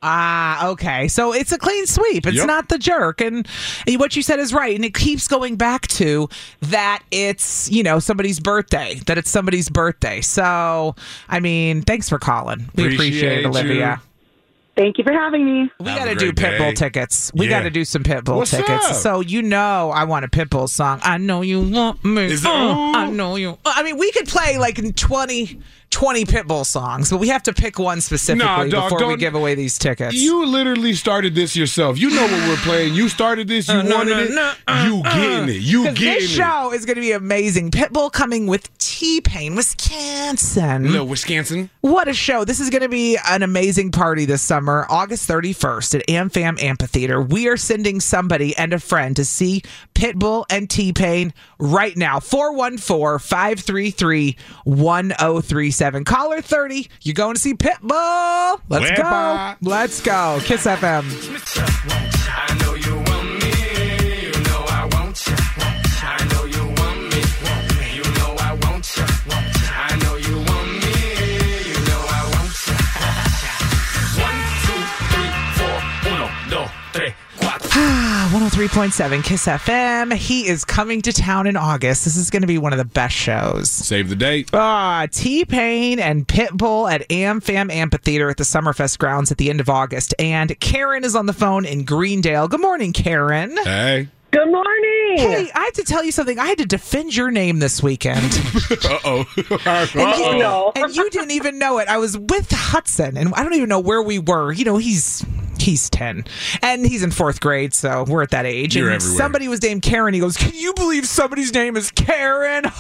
Speaker 8: Ah, okay. So it's a clean sweep. It's
Speaker 9: Yep.
Speaker 8: not the jerk. And what you said is right. And it keeps going back to that it's, you know, somebody's birthday, that it's somebody's birthday. So, I mean, thanks for calling. We appreciate,
Speaker 9: Appreciate
Speaker 8: it, Olivia.
Speaker 9: you.
Speaker 17: Thank you for having me.
Speaker 8: We
Speaker 9: Have
Speaker 8: got
Speaker 9: a
Speaker 8: to do
Speaker 9: great
Speaker 8: Pitbull
Speaker 9: day.
Speaker 8: tickets. We
Speaker 9: Yeah.
Speaker 8: got to do some Pitbull
Speaker 9: What's
Speaker 8: tickets.
Speaker 9: up?
Speaker 8: So you know I want a Pitbull song. I know you want me.
Speaker 9: Is it-
Speaker 8: Oh, I know you. I mean, we could play like in twenty, twenty Pitbull songs, but we have to pick one specifically
Speaker 9: Nah, dog,
Speaker 8: before we
Speaker 9: don't-
Speaker 8: give away these tickets.
Speaker 9: You literally started this yourself. You know what we're playing. You started this. You
Speaker 8: Uh, no,
Speaker 9: wanted
Speaker 8: no,
Speaker 9: it.
Speaker 8: no, uh,
Speaker 9: you getting it. You
Speaker 8: 'Cause
Speaker 9: getting
Speaker 8: this
Speaker 9: it.
Speaker 8: show is going to be amazing. Pitbull coming with T-Pain, Wisconsin.
Speaker 9: Little Wisconsin.
Speaker 8: What a show. This is going to be an amazing party this summer, August thirty-first at AmFam Amphitheater. We are sending somebody and a friend to see Pitbull and T-Pain right now. four one four, five three three, one oh three seven. Caller thirty. You're going to see Pitbull. Let's
Speaker 9: Wepa.
Speaker 8: go. Let's go. Kiss F M.
Speaker 12: I know you want me, you know I want you. I know you want me, you know I want you. I know you want me, you know I want you. One, two, three, four, uno, dos, tres, cuatro.
Speaker 8: one oh three point seven Kiss F M. He is coming to town in August. This is going to be one of the best shows.
Speaker 9: Save the date.
Speaker 8: Ah, T-Pain and Pitbull at AmFam Amphitheater at the Summerfest grounds at the end of August. And Karen is on the phone in Greendale. Good morning, Karen.
Speaker 9: Hey.
Speaker 11: Good morning.
Speaker 8: Hey, I have to tell you something. I had to defend your name this weekend.
Speaker 9: Uh-oh.
Speaker 8: And you,
Speaker 9: Uh-oh.
Speaker 8: and you didn't even know it. I was with Hudson, and I don't even know where we were. You know, he's he's ten, and he's in fourth grade, so we're at that age.
Speaker 9: You're
Speaker 8: and
Speaker 9: everywhere.
Speaker 8: somebody was named Karen. He goes, "Can you believe somebody's name is Karen?" And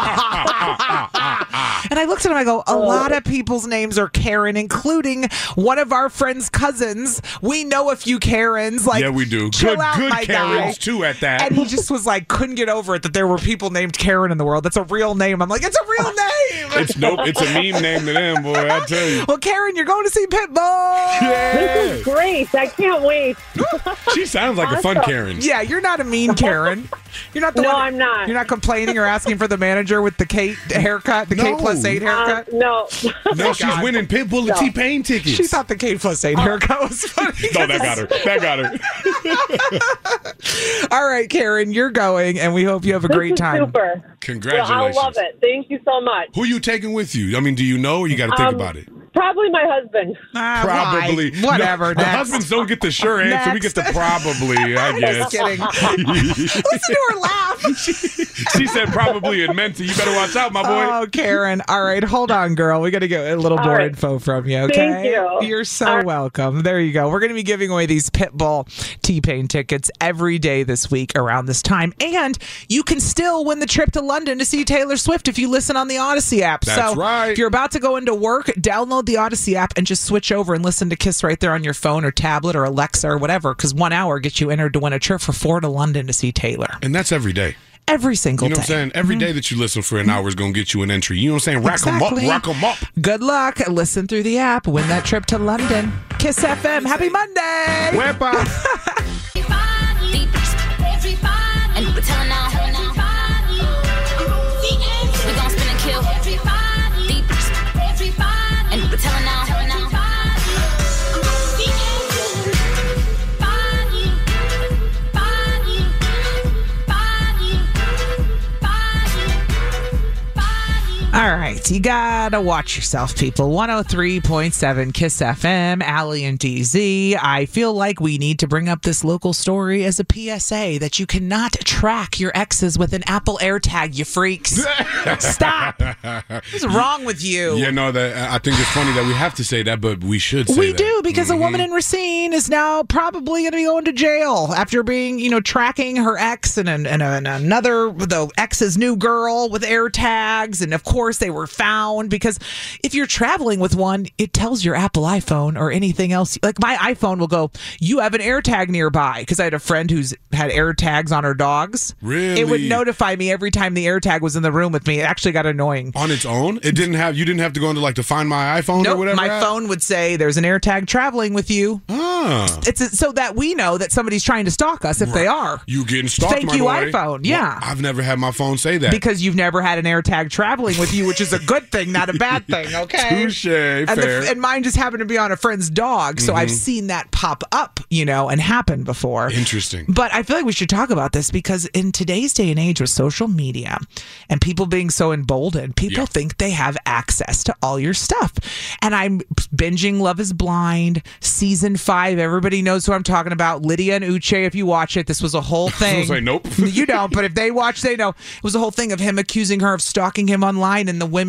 Speaker 8: I looked at him. I go, "A lot of people's names are Karen, including one of our friends' cousins. We know a few Karens. Like,
Speaker 9: yeah, we do.
Speaker 8: chill
Speaker 9: Good,
Speaker 8: out,
Speaker 9: good
Speaker 8: my
Speaker 9: Karens
Speaker 8: guy."
Speaker 9: too at that.
Speaker 8: And he just was like, couldn't get over it that there were people named Karen in the world. That's a real name. I'm like, it's a real name.
Speaker 9: It's nope. It's a meme name to them, boy. I tell you.
Speaker 8: Well, Karen, you're going to see Pitbull.
Speaker 11: This is great. I can't wait.
Speaker 9: She sounds like a fun
Speaker 11: Awesome.
Speaker 9: Karen.
Speaker 8: Yeah, you're not a mean Karen. You're not the
Speaker 11: No,
Speaker 8: one.
Speaker 11: I'm not.
Speaker 8: You're not complaining or asking for the manager with the Kate haircut, the K
Speaker 9: No.
Speaker 8: plus eight haircut.
Speaker 11: Uh, no.
Speaker 9: No, she's
Speaker 8: God.
Speaker 9: winning Pitbull and
Speaker 11: No.
Speaker 9: T-Pain tickets.
Speaker 8: She thought the K plus eight haircut was funny.
Speaker 9: No, that got her. That got her.
Speaker 8: All right, Karen, you're going, and we hope you have a
Speaker 11: This
Speaker 8: great
Speaker 11: is
Speaker 8: time.
Speaker 11: super.
Speaker 9: Congratulations.
Speaker 11: Well, I love it. Thank you so much.
Speaker 9: Who you taking with you? I mean, do you know or you got to think
Speaker 11: Um,
Speaker 9: about it?
Speaker 11: Probably my husband.
Speaker 8: Ah,
Speaker 9: Probably.
Speaker 8: why? Whatever.
Speaker 9: No, the
Speaker 8: next.
Speaker 9: husbands don't get the sure answer. We get the
Speaker 8: Next.
Speaker 9: probably, I guess.
Speaker 8: Just kidding. Listen to her laugh.
Speaker 9: She said probably and meant to. You better watch out, my boy.
Speaker 8: Oh, Karen. All right, hold on, girl. We got to get a little more
Speaker 11: right.
Speaker 8: info from you, okay?
Speaker 11: Thank you.
Speaker 8: You're so
Speaker 11: All right.
Speaker 8: welcome. There you go. We're going to be giving away these Pitbull T-Pain tickets every day this week around this time. And you can still win the trip to London to see Taylor Swift if you listen on the Odyssey app.
Speaker 9: That's
Speaker 8: so
Speaker 9: right.
Speaker 8: if you're about to go into work, download the Odyssey app and just switch over and listen to Kiss right there on your phone or tablet or Alexa or whatever, because one hour gets you entered to win a trip for four to London to see Taylor.
Speaker 9: And that's every day.
Speaker 8: Every single
Speaker 9: You know
Speaker 8: day.
Speaker 9: what I'm saying? Every day that you listen for an hour is going to get you an entry. You know what I'm saying? Rack 'em
Speaker 8: Exactly.
Speaker 9: up, rack 'em up.
Speaker 8: Good luck. Listen through the app. Win that trip to London. Kiss F M. Happy Monday.
Speaker 9: Wepa.
Speaker 1: And we're telling now. We're gonna spin and kill. Deep. And we're telling now.
Speaker 8: All right. You got to watch yourself, people. one oh three point seven Kiss F M, Allie and D Z. I feel like we need to bring up this local story as a P S A that you cannot track your exes with an Apple AirTag, you freaks. Stop. What's wrong with you?
Speaker 9: Yeah, no, that I think it's funny that we have to say that, but we should say
Speaker 8: We
Speaker 9: that.
Speaker 8: do, because
Speaker 9: Mhm.
Speaker 8: a woman in Racine is now probably going to be going to jail after being, you know, tracking her ex and, and, and another, the ex's new girl with air tags. And of course, they were found because if you're traveling with one, it tells your Apple iPhone or anything else. Like my iPhone will go, you have an air tag nearby, because I had a friend who's had air tags on her dogs.
Speaker 9: Really?
Speaker 8: It would notify me every time the air tag was in the room with me. It actually got annoying.
Speaker 9: On its own? It didn't have, you didn't have to go into like to find my iPhone
Speaker 8: Nope,
Speaker 9: or whatever?
Speaker 8: my
Speaker 9: app?
Speaker 8: phone would say there's an air tag traveling with you.
Speaker 9: Ah.
Speaker 8: It's a, so that we know that somebody's trying to stalk us if they are.
Speaker 9: You getting stalked,
Speaker 8: Thank
Speaker 9: my
Speaker 8: you,
Speaker 9: boy.
Speaker 8: iPhone. Yeah.
Speaker 9: Well, I've never had my phone say that.
Speaker 8: Because you've never had an air tag traveling with you, which is a good thing, not a bad thing, okay?
Speaker 9: Touche,
Speaker 8: and,
Speaker 9: fair.
Speaker 8: the, and mine just happened to be on a friend's dog, so I've
Speaker 9: Mhm.
Speaker 8: seen that pop up, you know, and happen before.
Speaker 9: Interesting.
Speaker 8: But I feel like we should talk about this because in today's day and age with social media and people being so emboldened, people
Speaker 9: Yeah.
Speaker 8: think they have access to all your stuff. And I'm binging Love is Blind, season five. Everybody knows who I'm talking about. Lydia and Uche, if you watch it, this was a whole thing.
Speaker 9: I was like, nope.
Speaker 8: You don't, but if they watch, they know. It was a whole thing of him accusing her of stalking him online and the women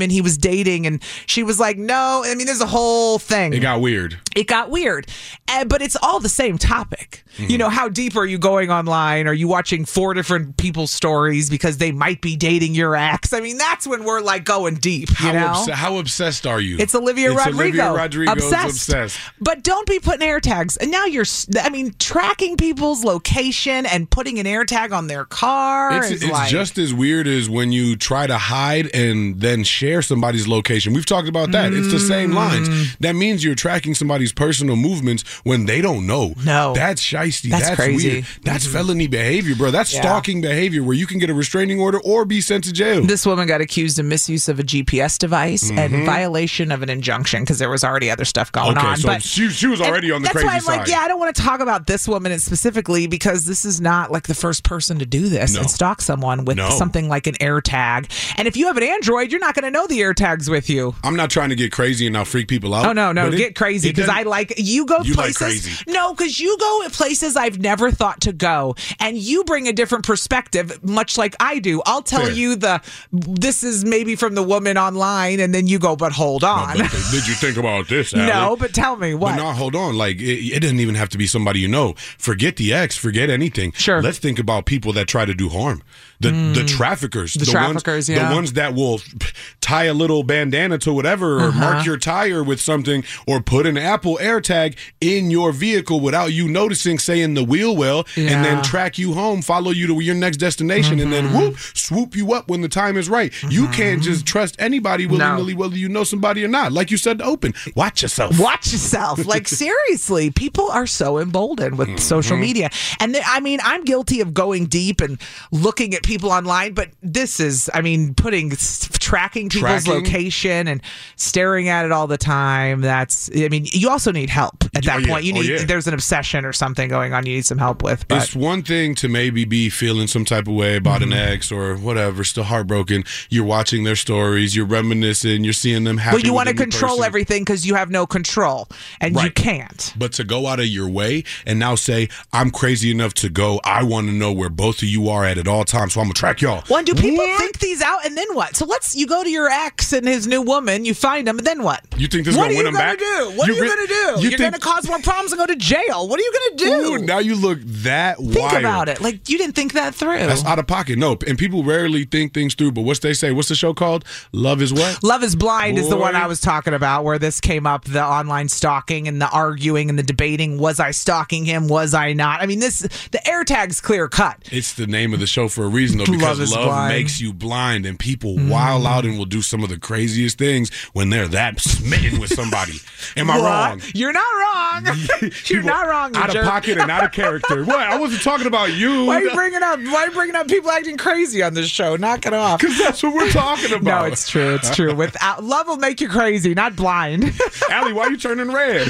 Speaker 8: women he was dating, and she was like, no. I mean, there's a whole thing.
Speaker 9: It got weird.
Speaker 8: It got weird. Uh, but it's all the same topic.
Speaker 9: Mm-hmm.
Speaker 8: You know, how deep are you going online? Are you watching four different people's stories because they might be dating your ex? I mean, that's when we're like going deep, you
Speaker 9: How,
Speaker 8: know?
Speaker 9: obs- how obsessed are you?
Speaker 8: It's Olivia
Speaker 9: It's
Speaker 8: Rodrigo.
Speaker 9: Olivia Rodrigo's
Speaker 8: obsessed.
Speaker 9: obsessed.
Speaker 8: But don't be putting air tags. And now you're, s- I mean, tracking people's location and putting an air tag on their car.
Speaker 9: It's,
Speaker 8: is
Speaker 9: it's
Speaker 8: like,
Speaker 9: just as weird as when you try to hide and then share somebody's location. We've talked about that. It's the same lines. That means you're tracking somebody's personal movements when they don't know.
Speaker 8: No.
Speaker 9: That's shiesty.
Speaker 8: That's
Speaker 9: That's,
Speaker 8: crazy.
Speaker 9: weird. That's felony behavior, bro. That's
Speaker 8: Yeah.
Speaker 9: stalking behavior where you can get a restraining order or be sent to jail.
Speaker 8: This woman got accused of misuse of a G P S device
Speaker 9: Mhm.
Speaker 8: and violation of an injunction because there was already other stuff going
Speaker 9: Okay,
Speaker 8: on.
Speaker 9: so
Speaker 8: but
Speaker 9: she- she was already
Speaker 8: and
Speaker 9: on the
Speaker 8: that's
Speaker 9: crazy
Speaker 8: why I'm
Speaker 9: side.
Speaker 8: like, yeah, I don't want to talk about this woman specifically because this is not like the first person to do this
Speaker 9: No.
Speaker 8: and stalk someone with
Speaker 9: No.
Speaker 8: something like an air tag. And if you have an Android, you're not going to know the air tag's with you.
Speaker 9: I'm not trying to get crazy and now freak people out.
Speaker 8: Oh no, no,
Speaker 9: but it-
Speaker 8: get crazy
Speaker 9: it
Speaker 8: because
Speaker 9: doesn't-
Speaker 8: I like you go
Speaker 9: You like
Speaker 8: places.
Speaker 9: crazy.
Speaker 8: No, because you go at places I've never thought to go, and you bring a different perspective, much like I do. I'll tell
Speaker 9: Fair.
Speaker 8: you the this is maybe from the woman online, and then you go, but hold on.
Speaker 9: But did you think about this, Allie?
Speaker 8: No, but tell me what.
Speaker 9: But no, hold on. Like, it, it doesn't even have to be somebody you know. Forget the ex. Forget anything. Sure. Let's think about people that try to do harm. The the traffickers.
Speaker 8: The traffickers,
Speaker 9: ones,
Speaker 8: yeah.
Speaker 9: The ones that will tie a little bandana to whatever or
Speaker 8: Uh-huh.
Speaker 9: mark your tire with something or put an Apple AirTag in your vehicle without you noticing, say, in the wheel well, and
Speaker 8: Yeah.
Speaker 9: then track you home, follow you to your next destination, and then whoop, swoop you up when the time is right. You can't just trust anybody willy-nilly, whether you know somebody or not. Like you said to open, watch yourself.
Speaker 8: Watch yourself. Like, seriously, people are so emboldened with social media. And th- I mean, I'm guilty of going deep and looking at people online, but this is, I mean, putting, s- tracking people's
Speaker 9: Tracking.
Speaker 8: location and staring at it all the time. That's, I mean, you also need help at that
Speaker 9: Oh, yeah.
Speaker 8: point. You
Speaker 9: Oh,
Speaker 8: need,
Speaker 9: yeah.
Speaker 8: there's an obsession or something going on you need some help with. But
Speaker 9: It's one thing to maybe be feeling some type of way about
Speaker 8: Mm-hmm.
Speaker 9: an ex or whatever, still heartbroken. You're watching their stories, you're reminiscing, you're seeing them happy.
Speaker 8: well, you
Speaker 9: with
Speaker 8: want to
Speaker 9: a new
Speaker 8: control
Speaker 9: person.
Speaker 8: everything because you have no control and you
Speaker 9: Right.
Speaker 8: can't.
Speaker 9: But to go out of your way and now say, I'm crazy enough to go, I want to know where both of you are at at all times, so I'm going to track y'all.
Speaker 8: Well, do people think these out and then what? So let's, you go to your ex and his new woman, you find him, and then what?
Speaker 9: You think this is
Speaker 8: what
Speaker 9: going to win
Speaker 8: are
Speaker 9: them
Speaker 8: you
Speaker 9: back?
Speaker 8: gonna do? What
Speaker 9: You
Speaker 8: are you
Speaker 9: re-
Speaker 8: going to do?
Speaker 9: you
Speaker 8: You're
Speaker 9: think-
Speaker 8: going to cause more problems and go to jail. What are you going to do?
Speaker 9: Ooh, now you look that
Speaker 8: Think
Speaker 9: wild.
Speaker 8: about it. Like, you didn't think that through.
Speaker 9: That's out of pocket. No, and people rarely think things through, but what's they say? What's the show called? Love is what?
Speaker 8: Love is Blind is the one
Speaker 9: Boy.
Speaker 8: I was talking about, where this came up, the online stalking and the arguing and the debating. Was I stalking him? Was I not? I mean, this, the air tag's clear cut.
Speaker 9: It's the name of the show for a reason, though, because
Speaker 8: Love is
Speaker 9: love
Speaker 8: blind.
Speaker 9: makes you blind, and people wild out and will do some of the craziest things when they're that smitten with somebody. Am I
Speaker 8: What?
Speaker 9: wrong?
Speaker 8: You're not wrong. You're
Speaker 9: People
Speaker 8: not wrong. you
Speaker 9: Out
Speaker 8: jerk.
Speaker 9: of pocket and out of character. What? I wasn't talking about you.
Speaker 8: Why are you bringing up? Why are you bringing up people acting crazy on this show? Knock it off.
Speaker 9: Because that's what we're talking about.
Speaker 8: No, it's true. It's true. Without love will make you crazy, not blind.
Speaker 9: Allie, why are you turning red?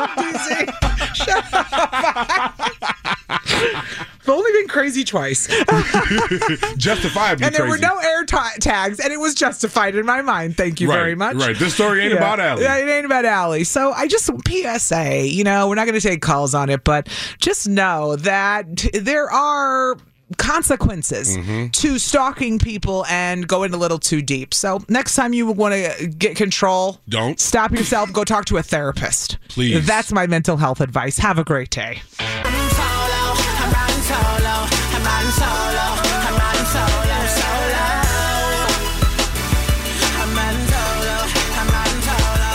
Speaker 8: Shut up. I've only been crazy twice.
Speaker 9: Justifiably
Speaker 8: And there
Speaker 9: crazy.
Speaker 8: were no air ta- tags, and it was justified in my mind. Thank you
Speaker 9: Right,
Speaker 8: very much.
Speaker 9: right. This story ain't about Allie.
Speaker 8: Yeah, it ain't about Allie. So I just, P S A, you know, we're not going to take calls on it, but just know that t- there are consequences
Speaker 9: Mm-hmm.
Speaker 8: to stalking people and going a little too deep. So next time you want to get control,
Speaker 9: don't
Speaker 8: stop yourself, go talk to a therapist.
Speaker 9: Please.
Speaker 8: That's my mental health advice. Have a great day.
Speaker 12: I'm riding solo, I'm riding solo, I'm riding solo, solo. I'm riding solo, I'm riding solo,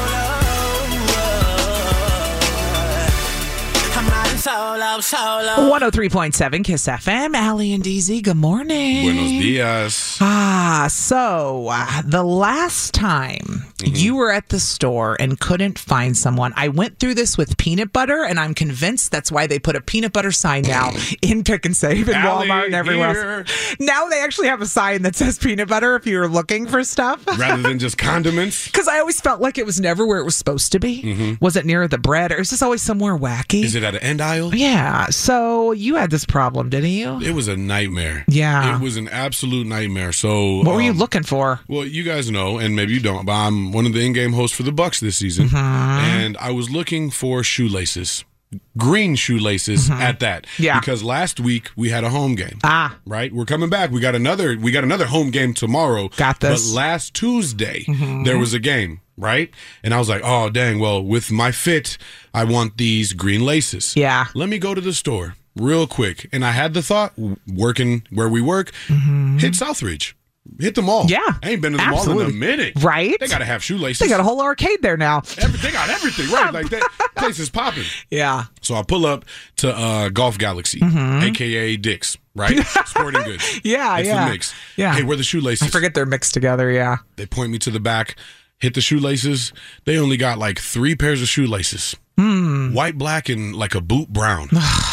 Speaker 12: solo. I'm riding solo, solo.
Speaker 8: one oh three point seven Kiss F M, Allie and D Z, good morning.
Speaker 9: Buenos dias.
Speaker 8: Ah, so uh, the last time
Speaker 9: Mm-hmm.
Speaker 8: you were at the store and couldn't find someone, I went through this with peanut butter, and I'm convinced that's why they put a peanut butter sign now in Pick and Save and
Speaker 9: Allie,
Speaker 8: Walmart and everywhere
Speaker 9: here.
Speaker 8: else. Now they actually have a sign that says peanut butter if you're looking for stuff.
Speaker 9: Rather than just condiments.
Speaker 8: Because I always felt like it was never where it was supposed to be.
Speaker 9: Mm-hmm.
Speaker 8: Was it near the bread, or is this always somewhere wacky?
Speaker 9: Is it at an end aisle?
Speaker 8: Yeah. So you had this problem, didn't you?
Speaker 9: It was a nightmare.
Speaker 8: Yeah.
Speaker 9: It was an absolute nightmare. So
Speaker 8: What were you
Speaker 9: um,
Speaker 8: looking for?
Speaker 9: Well, you guys know, and maybe you don't, but I'm one of the in-game hosts for the Bucks this season,
Speaker 8: Mm-hmm.
Speaker 9: and I was looking for shoelaces. green shoelaces
Speaker 8: Mhm.
Speaker 9: at that.
Speaker 8: Yeah.
Speaker 9: Because last week we had a home game.
Speaker 8: Ah.
Speaker 9: Right? We're coming back. We got another we got another home game tomorrow.
Speaker 8: Got this.
Speaker 9: But last Tuesday
Speaker 8: Mhm.
Speaker 9: there was a game, right? And I was like, "Oh, dang, well, with my fit, I want these green laces."
Speaker 8: Yeah.
Speaker 9: Let me go to the store real quick. And I had the thought, w- working where we work, hit Southridge. Hit the mall.
Speaker 8: Yeah.
Speaker 9: I ain't been to the mall
Speaker 8: absolutely.
Speaker 9: in a minute.
Speaker 8: Right?
Speaker 9: They got to have shoelaces.
Speaker 8: They got a whole arcade there now.
Speaker 9: Every, they got everything, right? Like that place is popping.
Speaker 8: Yeah.
Speaker 9: So I pull up to uh, Golf Galaxy,
Speaker 8: Mhm.
Speaker 9: A K A Dick's, right? Sporting goods.
Speaker 8: Yeah,
Speaker 9: it's
Speaker 8: yeah.
Speaker 9: the mix.
Speaker 8: Yeah.
Speaker 9: Hey, where are the shoelaces?
Speaker 8: I forget they're mixed together, yeah.
Speaker 9: They point me to the back, hit the shoelaces. They only got like three pairs of shoelaces.
Speaker 8: Hmm.
Speaker 9: White, black, and like a boot brown.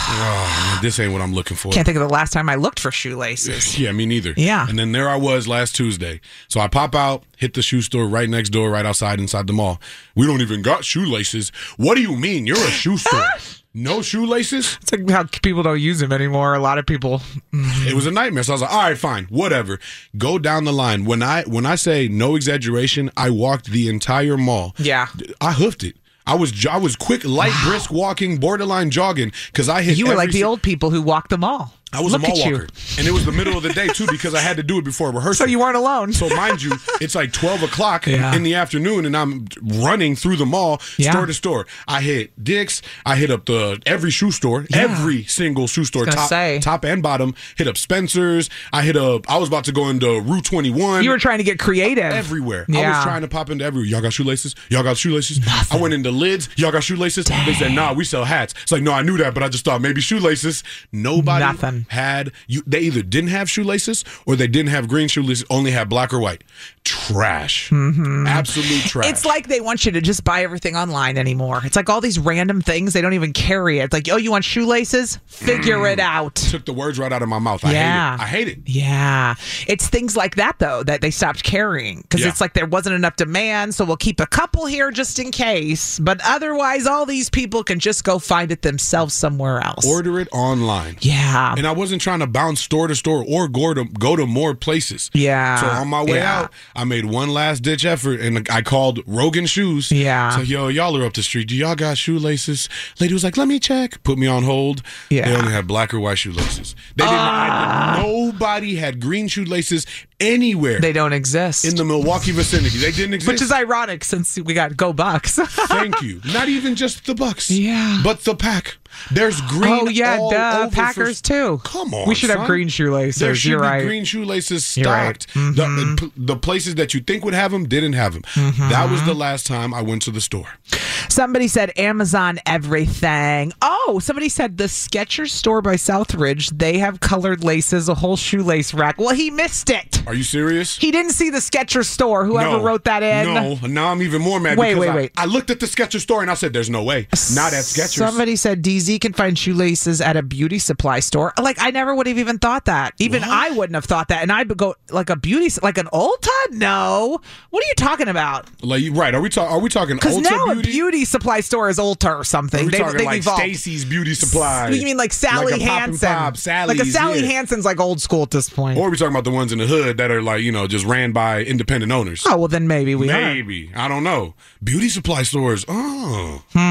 Speaker 9: Oh, man, this ain't what I'm looking for.
Speaker 8: Can't think of the last time I looked for shoelaces.
Speaker 9: Yeah, me neither.
Speaker 8: Yeah.
Speaker 9: And then there I was last Tuesday. So I pop out, hit the shoe store right next door, right outside inside the mall. We don't even got shoelaces. What do you mean? You're a shoe store. No shoelaces?
Speaker 8: It's like how people don't use them anymore. A lot of people.
Speaker 9: It was a nightmare. So I was like, all right, fine, whatever. Go down the line. When I when I say no exaggeration, I walked the entire mall.
Speaker 8: Yeah.
Speaker 9: I hoofed it. I was I was quick, light, brisk walking, borderline jogging because I hit.
Speaker 8: You were
Speaker 9: every
Speaker 8: like the
Speaker 9: si-
Speaker 8: old people who walk the mall.
Speaker 9: I was
Speaker 8: Look
Speaker 9: a mall
Speaker 8: at you.
Speaker 9: walker, and it was the middle of the day too because I had to do it before rehearsal.
Speaker 8: So you weren't alone.
Speaker 9: So mind you, it's like twelve o'clock
Speaker 8: Yeah.
Speaker 9: in the afternoon, and I'm running through the mall,
Speaker 8: Yeah.
Speaker 9: store to store. I hit Dick's, I hit up the every shoe store,
Speaker 8: Yeah.
Speaker 9: every single shoe store,
Speaker 8: gonna
Speaker 9: top,
Speaker 8: say.
Speaker 9: top and bottom. Hit up Spencer's. I hit up. I was about to go into Route twenty-one.
Speaker 8: You were trying to get creative.
Speaker 9: Everywhere. I
Speaker 8: Yeah.
Speaker 9: was trying to pop into everywhere. Y'all got shoelaces? Y'all got shoelaces? I went into Lids. Y'all got shoelaces? They said, nah, we sell hats. It's like, no, I knew that, but I just thought maybe shoelaces. Nobody
Speaker 8: Nothing.
Speaker 9: had, you. They either didn't have shoelaces or they didn't have green shoelaces, only had black or white. Trash.
Speaker 8: Mhm.
Speaker 9: Absolute trash.
Speaker 8: It's like they want you to just buy everything online anymore. It's like all these random things. They don't even carry it. It's like, oh, you want shoelaces? Figure it out.
Speaker 9: Took the words right out of my mouth. I
Speaker 8: Yeah.
Speaker 9: hate it. I hate it.
Speaker 8: Yeah. It's things like that, though, that they stopped carrying because
Speaker 9: Yeah.
Speaker 8: it's like there wasn't enough demand. So we'll keep a couple here just in case. But otherwise, all these people can just go find it themselves somewhere else.
Speaker 9: Order it online.
Speaker 8: Yeah.
Speaker 9: And I wasn't trying to bounce store to store or go to go to more places.
Speaker 8: Yeah.
Speaker 9: So on my way
Speaker 8: Yeah.
Speaker 9: out, I made one last ditch effort and I called Rogan Shoes.
Speaker 8: Yeah.
Speaker 9: So yo, y'all are up the street. Do y'all got shoelaces? Lady was like, let me check. Put me on hold.
Speaker 8: Yeah.
Speaker 9: They only had black or white shoelaces. They didn't.
Speaker 8: Ah.
Speaker 9: Nobody had green shoelaces anywhere.
Speaker 8: They don't exist.
Speaker 9: In the Milwaukee vicinity. They didn't exist.
Speaker 8: Which is ironic since we got Go Bucks.
Speaker 9: Thank you. Not even just the Bucks.
Speaker 8: Yeah.
Speaker 9: But the pack. There's green.
Speaker 8: Oh, yeah,
Speaker 9: all
Speaker 8: duh,
Speaker 9: over
Speaker 8: Packers
Speaker 9: for,
Speaker 8: too.
Speaker 9: Come on,
Speaker 8: We should have
Speaker 9: son.
Speaker 8: green shoelaces.
Speaker 9: There should
Speaker 8: You're
Speaker 9: be
Speaker 8: right.
Speaker 9: green shoelaces
Speaker 8: You're right.
Speaker 9: stocked. The, the places that you think would have them didn't have them.
Speaker 8: Mm-hmm.
Speaker 9: That was the last time I went to the store.
Speaker 8: Somebody said Amazon everything. Oh, somebody said the Skechers store by Southridge. They have colored laces, a whole shoelace rack. Well, he missed it.
Speaker 9: Are you serious?
Speaker 8: He didn't see the Skechers store. Whoever
Speaker 9: No.
Speaker 8: wrote that in.
Speaker 9: No, now I'm even more mad.
Speaker 8: Wait,
Speaker 9: because
Speaker 8: wait,
Speaker 9: I,
Speaker 8: wait.
Speaker 9: I looked at the Skechers store and I said, "There's no way." Not at Skechers.
Speaker 8: Somebody said D Z can find shoelaces at a beauty supply store. Like, I never would have even thought that. Even I wouldn't have thought that. And I would go, like a beauty, like an Ulta? No. What are you talking about?
Speaker 9: Like, right? Are we talking? Are we talking
Speaker 8: Because
Speaker 9: Ulta
Speaker 8: now
Speaker 9: Beauty?
Speaker 8: a beauty supply store is Ulta or something.
Speaker 9: Are we
Speaker 8: They,
Speaker 9: talking
Speaker 8: they've
Speaker 9: like
Speaker 8: evolved.
Speaker 9: Stacy's Beauty Supply?
Speaker 8: You mean like Sally
Speaker 9: like a Pop and
Speaker 8: Hansen?
Speaker 9: Pop,
Speaker 8: like a
Speaker 9: Sally's,
Speaker 8: Sally
Speaker 9: yeah.
Speaker 8: Hansen's like old school at this point.
Speaker 9: Or are we talking about the ones in the hood that are like, you know, just ran by independent owners?
Speaker 8: Oh, well, then maybe we are.
Speaker 9: Maybe. I don't know. Beauty supply stores. Oh.
Speaker 8: Hmm.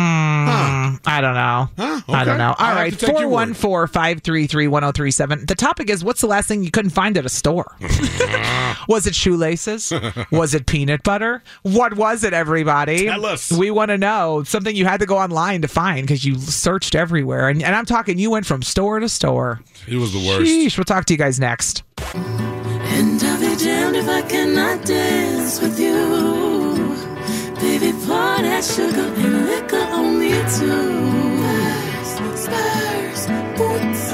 Speaker 8: I don't know.
Speaker 9: Huh?
Speaker 8: I don't
Speaker 9: Okay.
Speaker 8: know. All
Speaker 9: I'll have
Speaker 8: right.
Speaker 9: to take your
Speaker 8: four one four, five three three, one oh three seven. The topic is, what's the last thing you couldn't find at a store? Was it shoelaces? Was it peanut butter? What was it, everybody?
Speaker 9: Tell us.
Speaker 8: We want to know. Something you had to go online to find because you searched everywhere. And, and I'm talking, you went from store to store.
Speaker 9: It was the worst.
Speaker 8: Sheesh. We'll talk to you guys next.
Speaker 18: And I'll be damned if I cannot dance with you. Baby, pour that sugar and liquor on me too. Spurs, spurs, boots.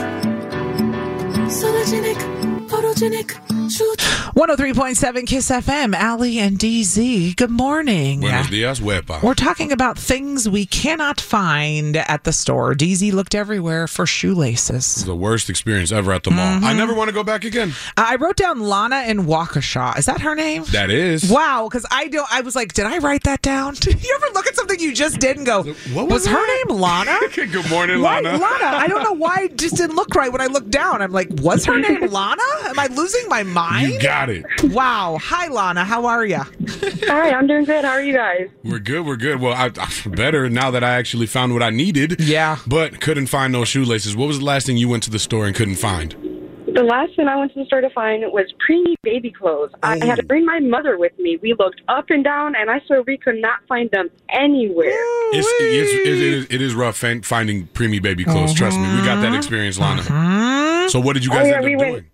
Speaker 18: Sologenic, photogenic, shoot.
Speaker 8: one oh three point seven Kiss F M, Allie and D Z. Good morning.
Speaker 9: Buenos dias, wepa.
Speaker 8: We're talking about things we cannot find at the store. D Z looked everywhere for shoelaces.
Speaker 9: The worst experience ever at the mall.
Speaker 8: Mm-hmm.
Speaker 9: I never want to go back again.
Speaker 8: I wrote down Lana in Waukesha. Is that her name?
Speaker 9: That is.
Speaker 8: Wow, because I don't. I was like, did I write that down? Did you ever look at something you just did and go,
Speaker 9: What
Speaker 8: was,
Speaker 9: was
Speaker 8: her
Speaker 9: that?
Speaker 8: name Lana?
Speaker 9: Good morning,
Speaker 8: Why,
Speaker 9: Lana.
Speaker 8: Lana. I don't know why it just didn't look right when I looked down. I'm like, was her name Lana? Am I losing my mind? mine?
Speaker 9: You got it.
Speaker 8: Wow. Hi, Lana. How are you?
Speaker 15: Hi, I'm doing good. How are you guys?
Speaker 9: We're good. We're good. Well, I, I'm better now that I actually found what I needed.
Speaker 8: Yeah.
Speaker 9: But couldn't find no shoelaces. What was the last thing you went to the store and couldn't find?
Speaker 15: The last thing I went to the store to find was preemie baby clothes. I had to bring my mother with me. We looked up and down, and I swear we could not find them anywhere.
Speaker 9: It's, it's, it, it, is, it is rough fin- finding preemie baby clothes.
Speaker 8: Uh-huh.
Speaker 9: Trust me. We got that experience, Lana.
Speaker 8: Uh-huh.
Speaker 9: So what did you guys
Speaker 15: oh, yeah,
Speaker 9: end up
Speaker 15: we
Speaker 9: doing?
Speaker 15: went,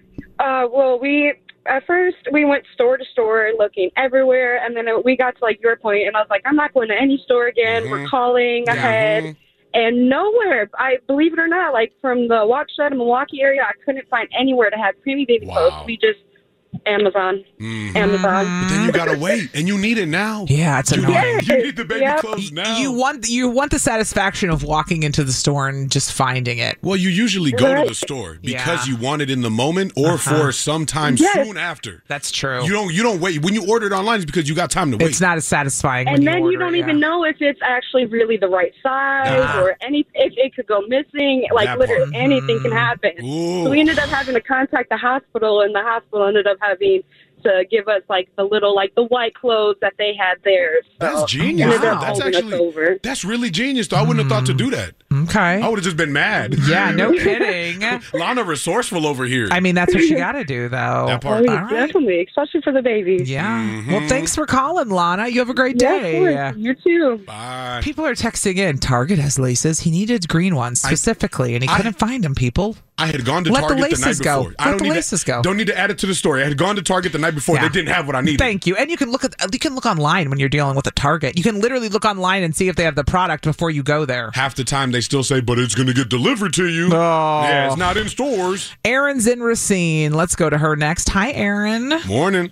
Speaker 15: uh, well, we at first we went store to store looking everywhere, and then we got to like your point, and I was like, I'm not going to any store again.
Speaker 9: Mm-hmm.
Speaker 15: We're calling ahead. And nowhere, I believe it or not, like from the Waukesha to Milwaukee area, I couldn't find anywhere to have preemie baby
Speaker 9: Wow.
Speaker 15: clothes. We just Amazon,
Speaker 9: Mhm.
Speaker 15: Amazon.
Speaker 9: But then you gotta wait, and you need it now.
Speaker 8: Yeah, it's
Speaker 9: you
Speaker 8: annoying.
Speaker 9: Need, you need the baby
Speaker 15: Yep.
Speaker 9: clothes now.
Speaker 8: You want you want the satisfaction of walking into the store and just finding it.
Speaker 9: Well, you usually go to
Speaker 15: Right.
Speaker 9: the store because
Speaker 8: Yeah.
Speaker 9: you want it in the moment or
Speaker 8: Uh-huh.
Speaker 9: for sometime
Speaker 15: Yes.
Speaker 9: soon after.
Speaker 8: That's true.
Speaker 9: You don't you don't wait. When you order it online, it's because you got time to wait.
Speaker 8: It's not as satisfying when
Speaker 15: And
Speaker 8: you
Speaker 15: then
Speaker 8: order
Speaker 15: you don't
Speaker 8: it,
Speaker 15: even
Speaker 8: yeah.
Speaker 15: know if it's actually really the right size
Speaker 9: Nah.
Speaker 15: or any if it could go missing. Like
Speaker 9: That
Speaker 15: literally
Speaker 9: part.
Speaker 15: anything can happen.
Speaker 9: Ooh.
Speaker 15: So we ended up having to contact the hospital, and the hospital ended up having to give us like the little like the white clothes that they had there. So
Speaker 9: That's genius.
Speaker 15: ended up
Speaker 9: That's
Speaker 15: holding us
Speaker 9: actually
Speaker 15: over.
Speaker 9: that's really genius. Though I wouldn't have thought to do that.
Speaker 8: Okay.
Speaker 9: I would have just been mad.
Speaker 8: Yeah, no kidding.
Speaker 9: Lana resourceful over here.
Speaker 8: I mean, that's what you got to do, though.
Speaker 9: That
Speaker 15: Oh,
Speaker 9: part.
Speaker 15: yeah,
Speaker 8: All right.
Speaker 15: definitely, especially for the baby.
Speaker 8: Yeah.
Speaker 9: Mhm.
Speaker 8: Well, thanks for calling, Lana. You have a great
Speaker 15: Yeah, of
Speaker 8: day.
Speaker 15: course. You too.
Speaker 9: Bye.
Speaker 8: People are texting in. Target has laces. He needed green ones specifically, and he
Speaker 9: I-
Speaker 8: couldn't find them. People.
Speaker 9: I had gone to
Speaker 8: Let the
Speaker 9: Target the, night
Speaker 8: laces go.
Speaker 9: before. I
Speaker 8: Let
Speaker 9: don't
Speaker 8: the
Speaker 9: need
Speaker 8: laces
Speaker 9: to,
Speaker 8: go.
Speaker 9: Don't need to add it to the story. I had gone to Target the night before.
Speaker 8: Yeah.
Speaker 9: They didn't have what I needed.
Speaker 8: Thank you. And you can look at you can look online when you're dealing with a Target. You can literally look online and see if they have the product before you go there.
Speaker 9: Half the time they still say, but it's going to get delivered to you.
Speaker 8: Oh.
Speaker 9: Yeah, it's not in stores.
Speaker 8: Erin's in Racine. Let's go to her next. Hi, Erin.
Speaker 9: Morning.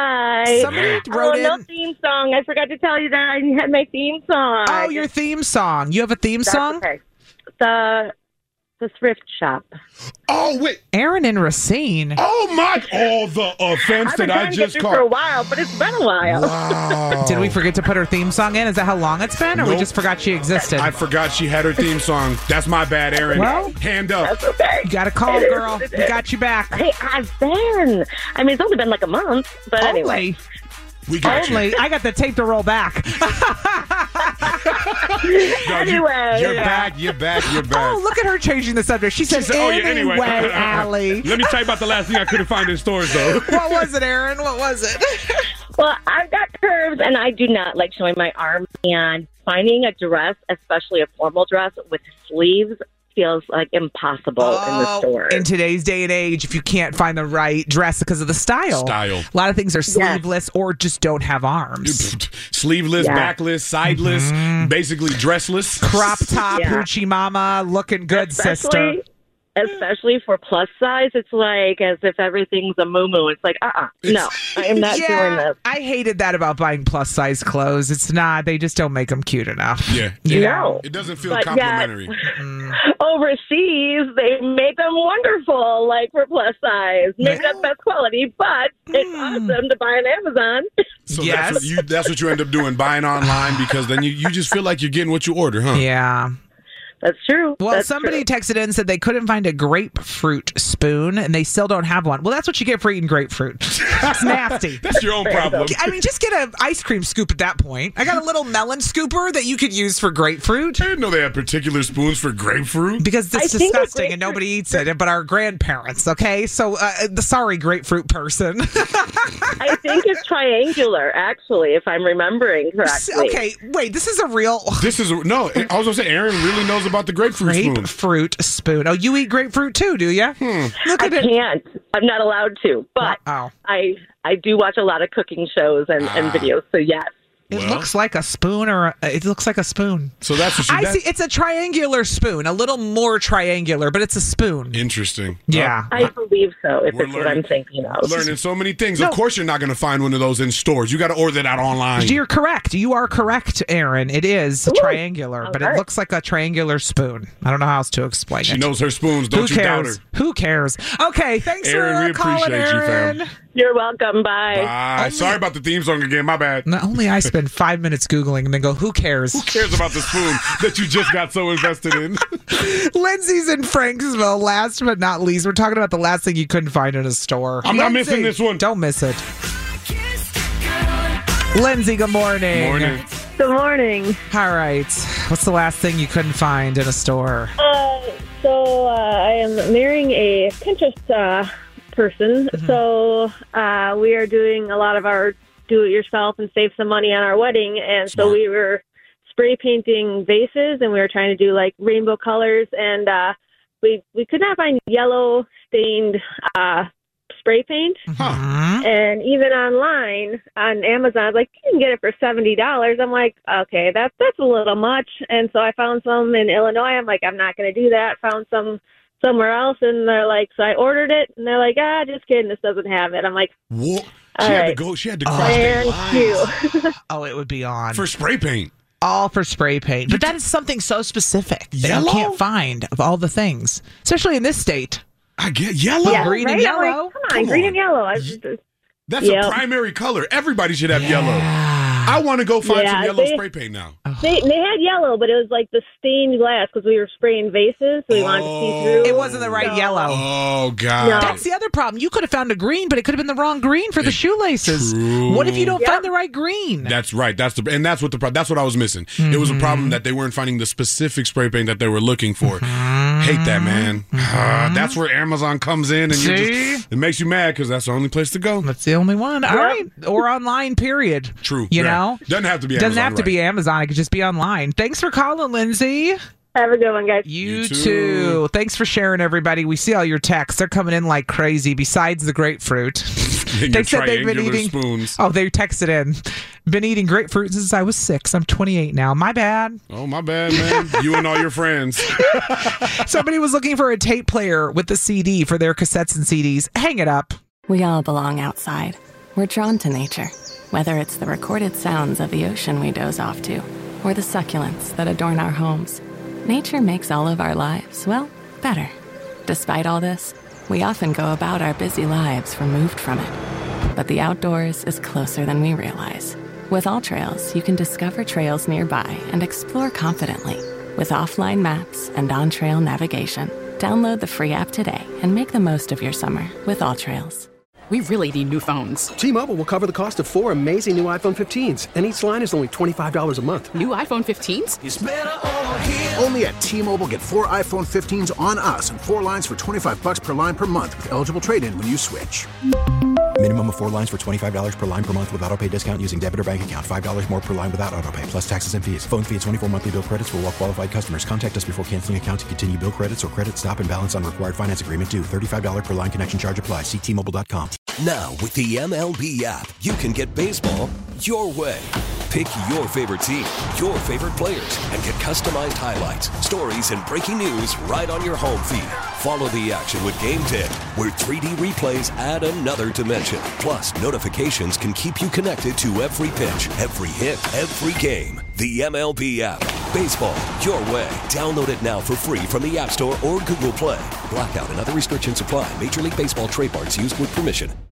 Speaker 11: Hi.
Speaker 8: Somebody
Speaker 11: Oh,
Speaker 8: wrote
Speaker 11: no
Speaker 8: in.
Speaker 11: theme song. I forgot to tell you that I had my theme song.
Speaker 8: Oh, your theme song. You have a theme
Speaker 11: That's
Speaker 8: song?
Speaker 11: okay. The the thrift shop.
Speaker 9: Oh, wait.
Speaker 8: Erin in Racine.
Speaker 9: Oh, my. Oh, the offense
Speaker 11: I've been
Speaker 9: that
Speaker 11: trying
Speaker 9: I
Speaker 11: to
Speaker 9: just
Speaker 11: get this for a
Speaker 9: caught.
Speaker 11: while, but it's been a while.
Speaker 9: Wow.
Speaker 8: Did we forget to put her theme song in? Is that how long it's been? Or we
Speaker 9: Nope.
Speaker 8: just forgot she existed?
Speaker 9: I forgot she had her theme song. That's my bad, Erin.
Speaker 8: Well,
Speaker 9: hand up.
Speaker 11: That's okay.
Speaker 8: You got to call,
Speaker 11: It is
Speaker 8: girl.
Speaker 11: what it
Speaker 8: We
Speaker 11: is.
Speaker 8: got you back.
Speaker 11: Hey, I've been. I mean, it's only been like a month, but anyway.
Speaker 8: Only.
Speaker 9: We got you.
Speaker 8: Only. I got the tape to roll back.
Speaker 9: No, you-
Speaker 11: Anyway,
Speaker 9: You're
Speaker 11: yeah.
Speaker 9: back. You're back. You're back.
Speaker 8: Oh, look at her changing the subject. She said,
Speaker 9: said, oh, yeah,
Speaker 8: anyway,
Speaker 9: anyway.
Speaker 8: Allie.
Speaker 9: Let me tell you about the last thing I couldn't find in stores, though.
Speaker 8: What was it, Erin? What was it?
Speaker 11: Well, I've got curves, and I do not like showing my arms. And finding a dress, especially a formal dress with sleeves, feels like impossible in the store.
Speaker 8: In today's day and age, if you can't find the right dress because of the style,
Speaker 9: Style.
Speaker 8: a lot of things are sleeveless or just don't have arms.
Speaker 9: Sleeveless,
Speaker 11: Yeah.
Speaker 9: backless, sideless, basically dressless.
Speaker 8: Crop top,
Speaker 11: Yeah.
Speaker 8: hoochie mama, looking good, sister.
Speaker 11: especially, especially for plus size, it's like as if everything's a moo-moo. It's like, uh-uh, no, I am not
Speaker 8: yeah,
Speaker 11: doing this.
Speaker 8: I hated that about buying plus size clothes. It's not, they just don't make them cute enough.
Speaker 9: Yeah.
Speaker 8: You
Speaker 11: No.
Speaker 8: know?
Speaker 9: It doesn't feel
Speaker 11: But
Speaker 9: complimentary.
Speaker 11: Overseas, they make them wonderful, like for plus size. Maybe not best quality, but it's awesome to buy on Amazon.
Speaker 9: So
Speaker 8: Yes.
Speaker 9: that's what you that's what you end up doing, buying online, because then you, you just feel like you're getting what you order, huh?
Speaker 8: Yeah.
Speaker 11: That's true.
Speaker 8: Well,
Speaker 11: That's
Speaker 8: somebody
Speaker 11: true.
Speaker 8: texted in and said they couldn't find a grapefruit spoon and they still don't have one. Well, that's what you get for eating grapefruit. It's nasty.
Speaker 9: That's your own problem.
Speaker 8: I mean, just get an ice cream scoop at that point. I got a little melon scooper that you could use for grapefruit.
Speaker 9: I didn't know they had particular spoons for grapefruit.
Speaker 8: Because
Speaker 11: I
Speaker 8: it's
Speaker 11: think a
Speaker 8: disgusting and nobody eats it, but our grandparents, okay? So, uh, the sorry, grapefruit person.
Speaker 11: I think it's triangular, actually, if I'm remembering correctly.
Speaker 8: Okay, wait, this is a real
Speaker 9: This is a, no. I was gonna say Aaron really knows about the grapefruit spoon.
Speaker 8: grapefruit spoon. Oh, you eat grapefruit too, do you?
Speaker 9: Hmm.
Speaker 8: Look
Speaker 11: I
Speaker 8: at it.
Speaker 11: can't. I'm not allowed to, but
Speaker 8: Oh.
Speaker 11: I I do watch a lot of cooking shows and, and
Speaker 9: Ah.
Speaker 11: videos, so yes.
Speaker 8: It
Speaker 9: Well.
Speaker 8: looks like a spoon, or a, it looks like a spoon.
Speaker 9: So that's what she.
Speaker 8: I
Speaker 9: that-
Speaker 8: see. It's a triangular spoon, a little more triangular, but it's a spoon.
Speaker 9: Interesting.
Speaker 8: Yeah.
Speaker 11: I believe so, if
Speaker 9: We're
Speaker 11: it's what I'm
Speaker 9: learning-
Speaker 11: thinking of.
Speaker 9: Learning so many things.
Speaker 8: No.
Speaker 9: Of course, you're not going to find one of those in stores. You got to order that online.
Speaker 8: You're correct. You are correct, Aaron. It is
Speaker 11: Ooh,
Speaker 8: triangular,
Speaker 11: all
Speaker 8: but it
Speaker 11: right.
Speaker 8: looks like a triangular spoon. I don't know how else to explain
Speaker 9: She
Speaker 8: it.
Speaker 9: knows her spoons. Don't
Speaker 8: Who
Speaker 9: you doubt her.
Speaker 8: cares? Who cares? Okay, thanks
Speaker 9: Aaron,
Speaker 8: for uh,
Speaker 9: we
Speaker 8: calling,
Speaker 9: appreciate you,
Speaker 8: Aaron.
Speaker 9: fam.
Speaker 15: You're welcome. Bye.
Speaker 9: Bye. Sorry about the theme song again. My bad.
Speaker 8: Not only I spend five minutes Googling and then go, who cares?
Speaker 9: Who cares about the spoon that you just got so invested in?
Speaker 8: Lindsay's in Franksville. Last but not least, we're talking about the last thing you couldn't find in a store.
Speaker 9: I'm not missing this one.
Speaker 8: Don't miss it. Lindsay, good morning.
Speaker 9: Morning.
Speaker 19: Good morning.
Speaker 8: All right. What's the last thing you couldn't find in a store?
Speaker 19: Uh, so uh, I am marrying a Pinterest uh, person.
Speaker 8: Mm-hmm.
Speaker 19: So uh, we are doing a lot of our do-it-yourself and save some money on our wedding. And
Speaker 9: Smart.
Speaker 19: so we were spray painting vases, and we were trying to do like rainbow colors. And uh, we we could not find yellow stained uh, spray paint.
Speaker 8: Huh.
Speaker 19: And even online on Amazon, I was like, you can get it for seventy dollars. I'm like, okay, that's that's a little much. And so I found some in Illinois. I'm like, I'm not going to do that. Found some somewhere else, and they're like, so I ordered it, and they're like, ah, just kidding, this doesn't have it. I'm like,
Speaker 9: what? She
Speaker 19: all
Speaker 9: had to
Speaker 19: right.
Speaker 9: go. She had to cross their
Speaker 19: Thank
Speaker 9: lines
Speaker 19: you.
Speaker 8: Oh, it would be on.
Speaker 9: for spray paint.
Speaker 8: All for spray paint. But that is something so specific that
Speaker 9: Yellow?
Speaker 8: you can't find of all the things, especially in this state.
Speaker 9: I get yellow.
Speaker 19: Yeah,
Speaker 8: green
Speaker 19: right?
Speaker 8: and
Speaker 19: I'm like,
Speaker 8: yellow.
Speaker 19: come on,
Speaker 9: Come
Speaker 19: green
Speaker 9: on.
Speaker 19: and yellow. I,
Speaker 9: That's
Speaker 19: Yep.
Speaker 9: a primary color. Everybody should have yellow. I want to go find
Speaker 19: Yeah,
Speaker 9: some yellow
Speaker 19: they-
Speaker 9: spray paint now.
Speaker 19: They they had yellow, but it was like the stained glass because we were spraying vases, so we wanted to see through.
Speaker 8: It wasn't the right
Speaker 19: So-
Speaker 8: yellow.
Speaker 9: Oh, God.
Speaker 19: No.
Speaker 8: That's the other problem. You could have found a green, but it could have been the wrong green for the shoelaces.
Speaker 9: True.
Speaker 8: What if you don't
Speaker 19: Yep.
Speaker 8: find the right green?
Speaker 9: That's right. That's the and that's what the pro- that's what I was missing. It was a problem that they weren't finding the specific spray paint that they were looking for. Hate that, man. Ah, that's where Amazon comes in, and you
Speaker 8: See?
Speaker 9: just it makes you mad because that's the only place to go.
Speaker 8: That's the only one. All right. Or online, period.
Speaker 9: True.
Speaker 8: You
Speaker 9: Yeah.
Speaker 8: know?
Speaker 9: Doesn't have to be.
Speaker 8: Doesn't
Speaker 9: Amazon,
Speaker 8: have to
Speaker 9: right.
Speaker 8: be Amazon. It could just be online. Thanks for calling, Lindsay.
Speaker 19: Have a good one, guys.
Speaker 8: You,
Speaker 9: You
Speaker 8: too.
Speaker 9: too.
Speaker 8: Thanks for sharing, everybody. We see all your texts. They're coming in like crazy, besides the grapefruit.
Speaker 9: And
Speaker 8: They
Speaker 9: your
Speaker 8: said they've been
Speaker 9: triangular
Speaker 8: eating.
Speaker 9: spoons.
Speaker 8: Oh, they texted in. Been eating grapefruit since I was six. I'm twenty-eight now. My bad.
Speaker 9: Oh, my bad, man. You and all your friends.
Speaker 8: Somebody was looking for a tape player with the C D for their cassettes and C Ds. Hang it up.
Speaker 3: We all belong outside. We're drawn to nature, whether it's the recorded sounds of the ocean we doze off to, or the succulents that adorn our homes. Nature makes all of our lives, well, better. Despite all this, we often go about our busy lives removed from it. But the outdoors is closer than we realize. With All Trails, you can discover trails nearby and explore confidently. With offline maps and on-trail navigation, download the free app today and make the most of your summer with All Trails.
Speaker 4: We really need new phones.
Speaker 5: T-Mobile will cover the cost of four amazing new iPhone fifteens, and each line is only twenty-five dollars a month.
Speaker 4: New iPhone fifteens?
Speaker 6: Only at T-Mobile, get four iPhone fifteens on us and four lines for twenty-five bucks per line per month with eligible trade-in when you switch.
Speaker 7: Minimum of four lines for twenty-five dollars per line per month with autopay discount using debit or bank account. five dollars more per line without autopay, plus taxes and fees. Phone fee at twenty-four monthly bill credits for well-qualified customers. Contact us before canceling account to continue bill credits or credit stop and balance on required finance agreement due. thirty-five dollars per line connection charge applies. See T Mobile dot com.
Speaker 20: Now, with the M L B app, you can get baseball your way. Pick your favorite team, your favorite players, and get customized highlights, stories, and breaking news right on your home feed. Follow the action with Game Day, where three D replays add another dimension. Plus, notifications can keep you connected to every pitch, every hit, every game. The M L B app. Baseball your way. Download it now for free from the App Store or Google Play. Blackout and other restrictions apply. Major League Baseball trademarks used with permission.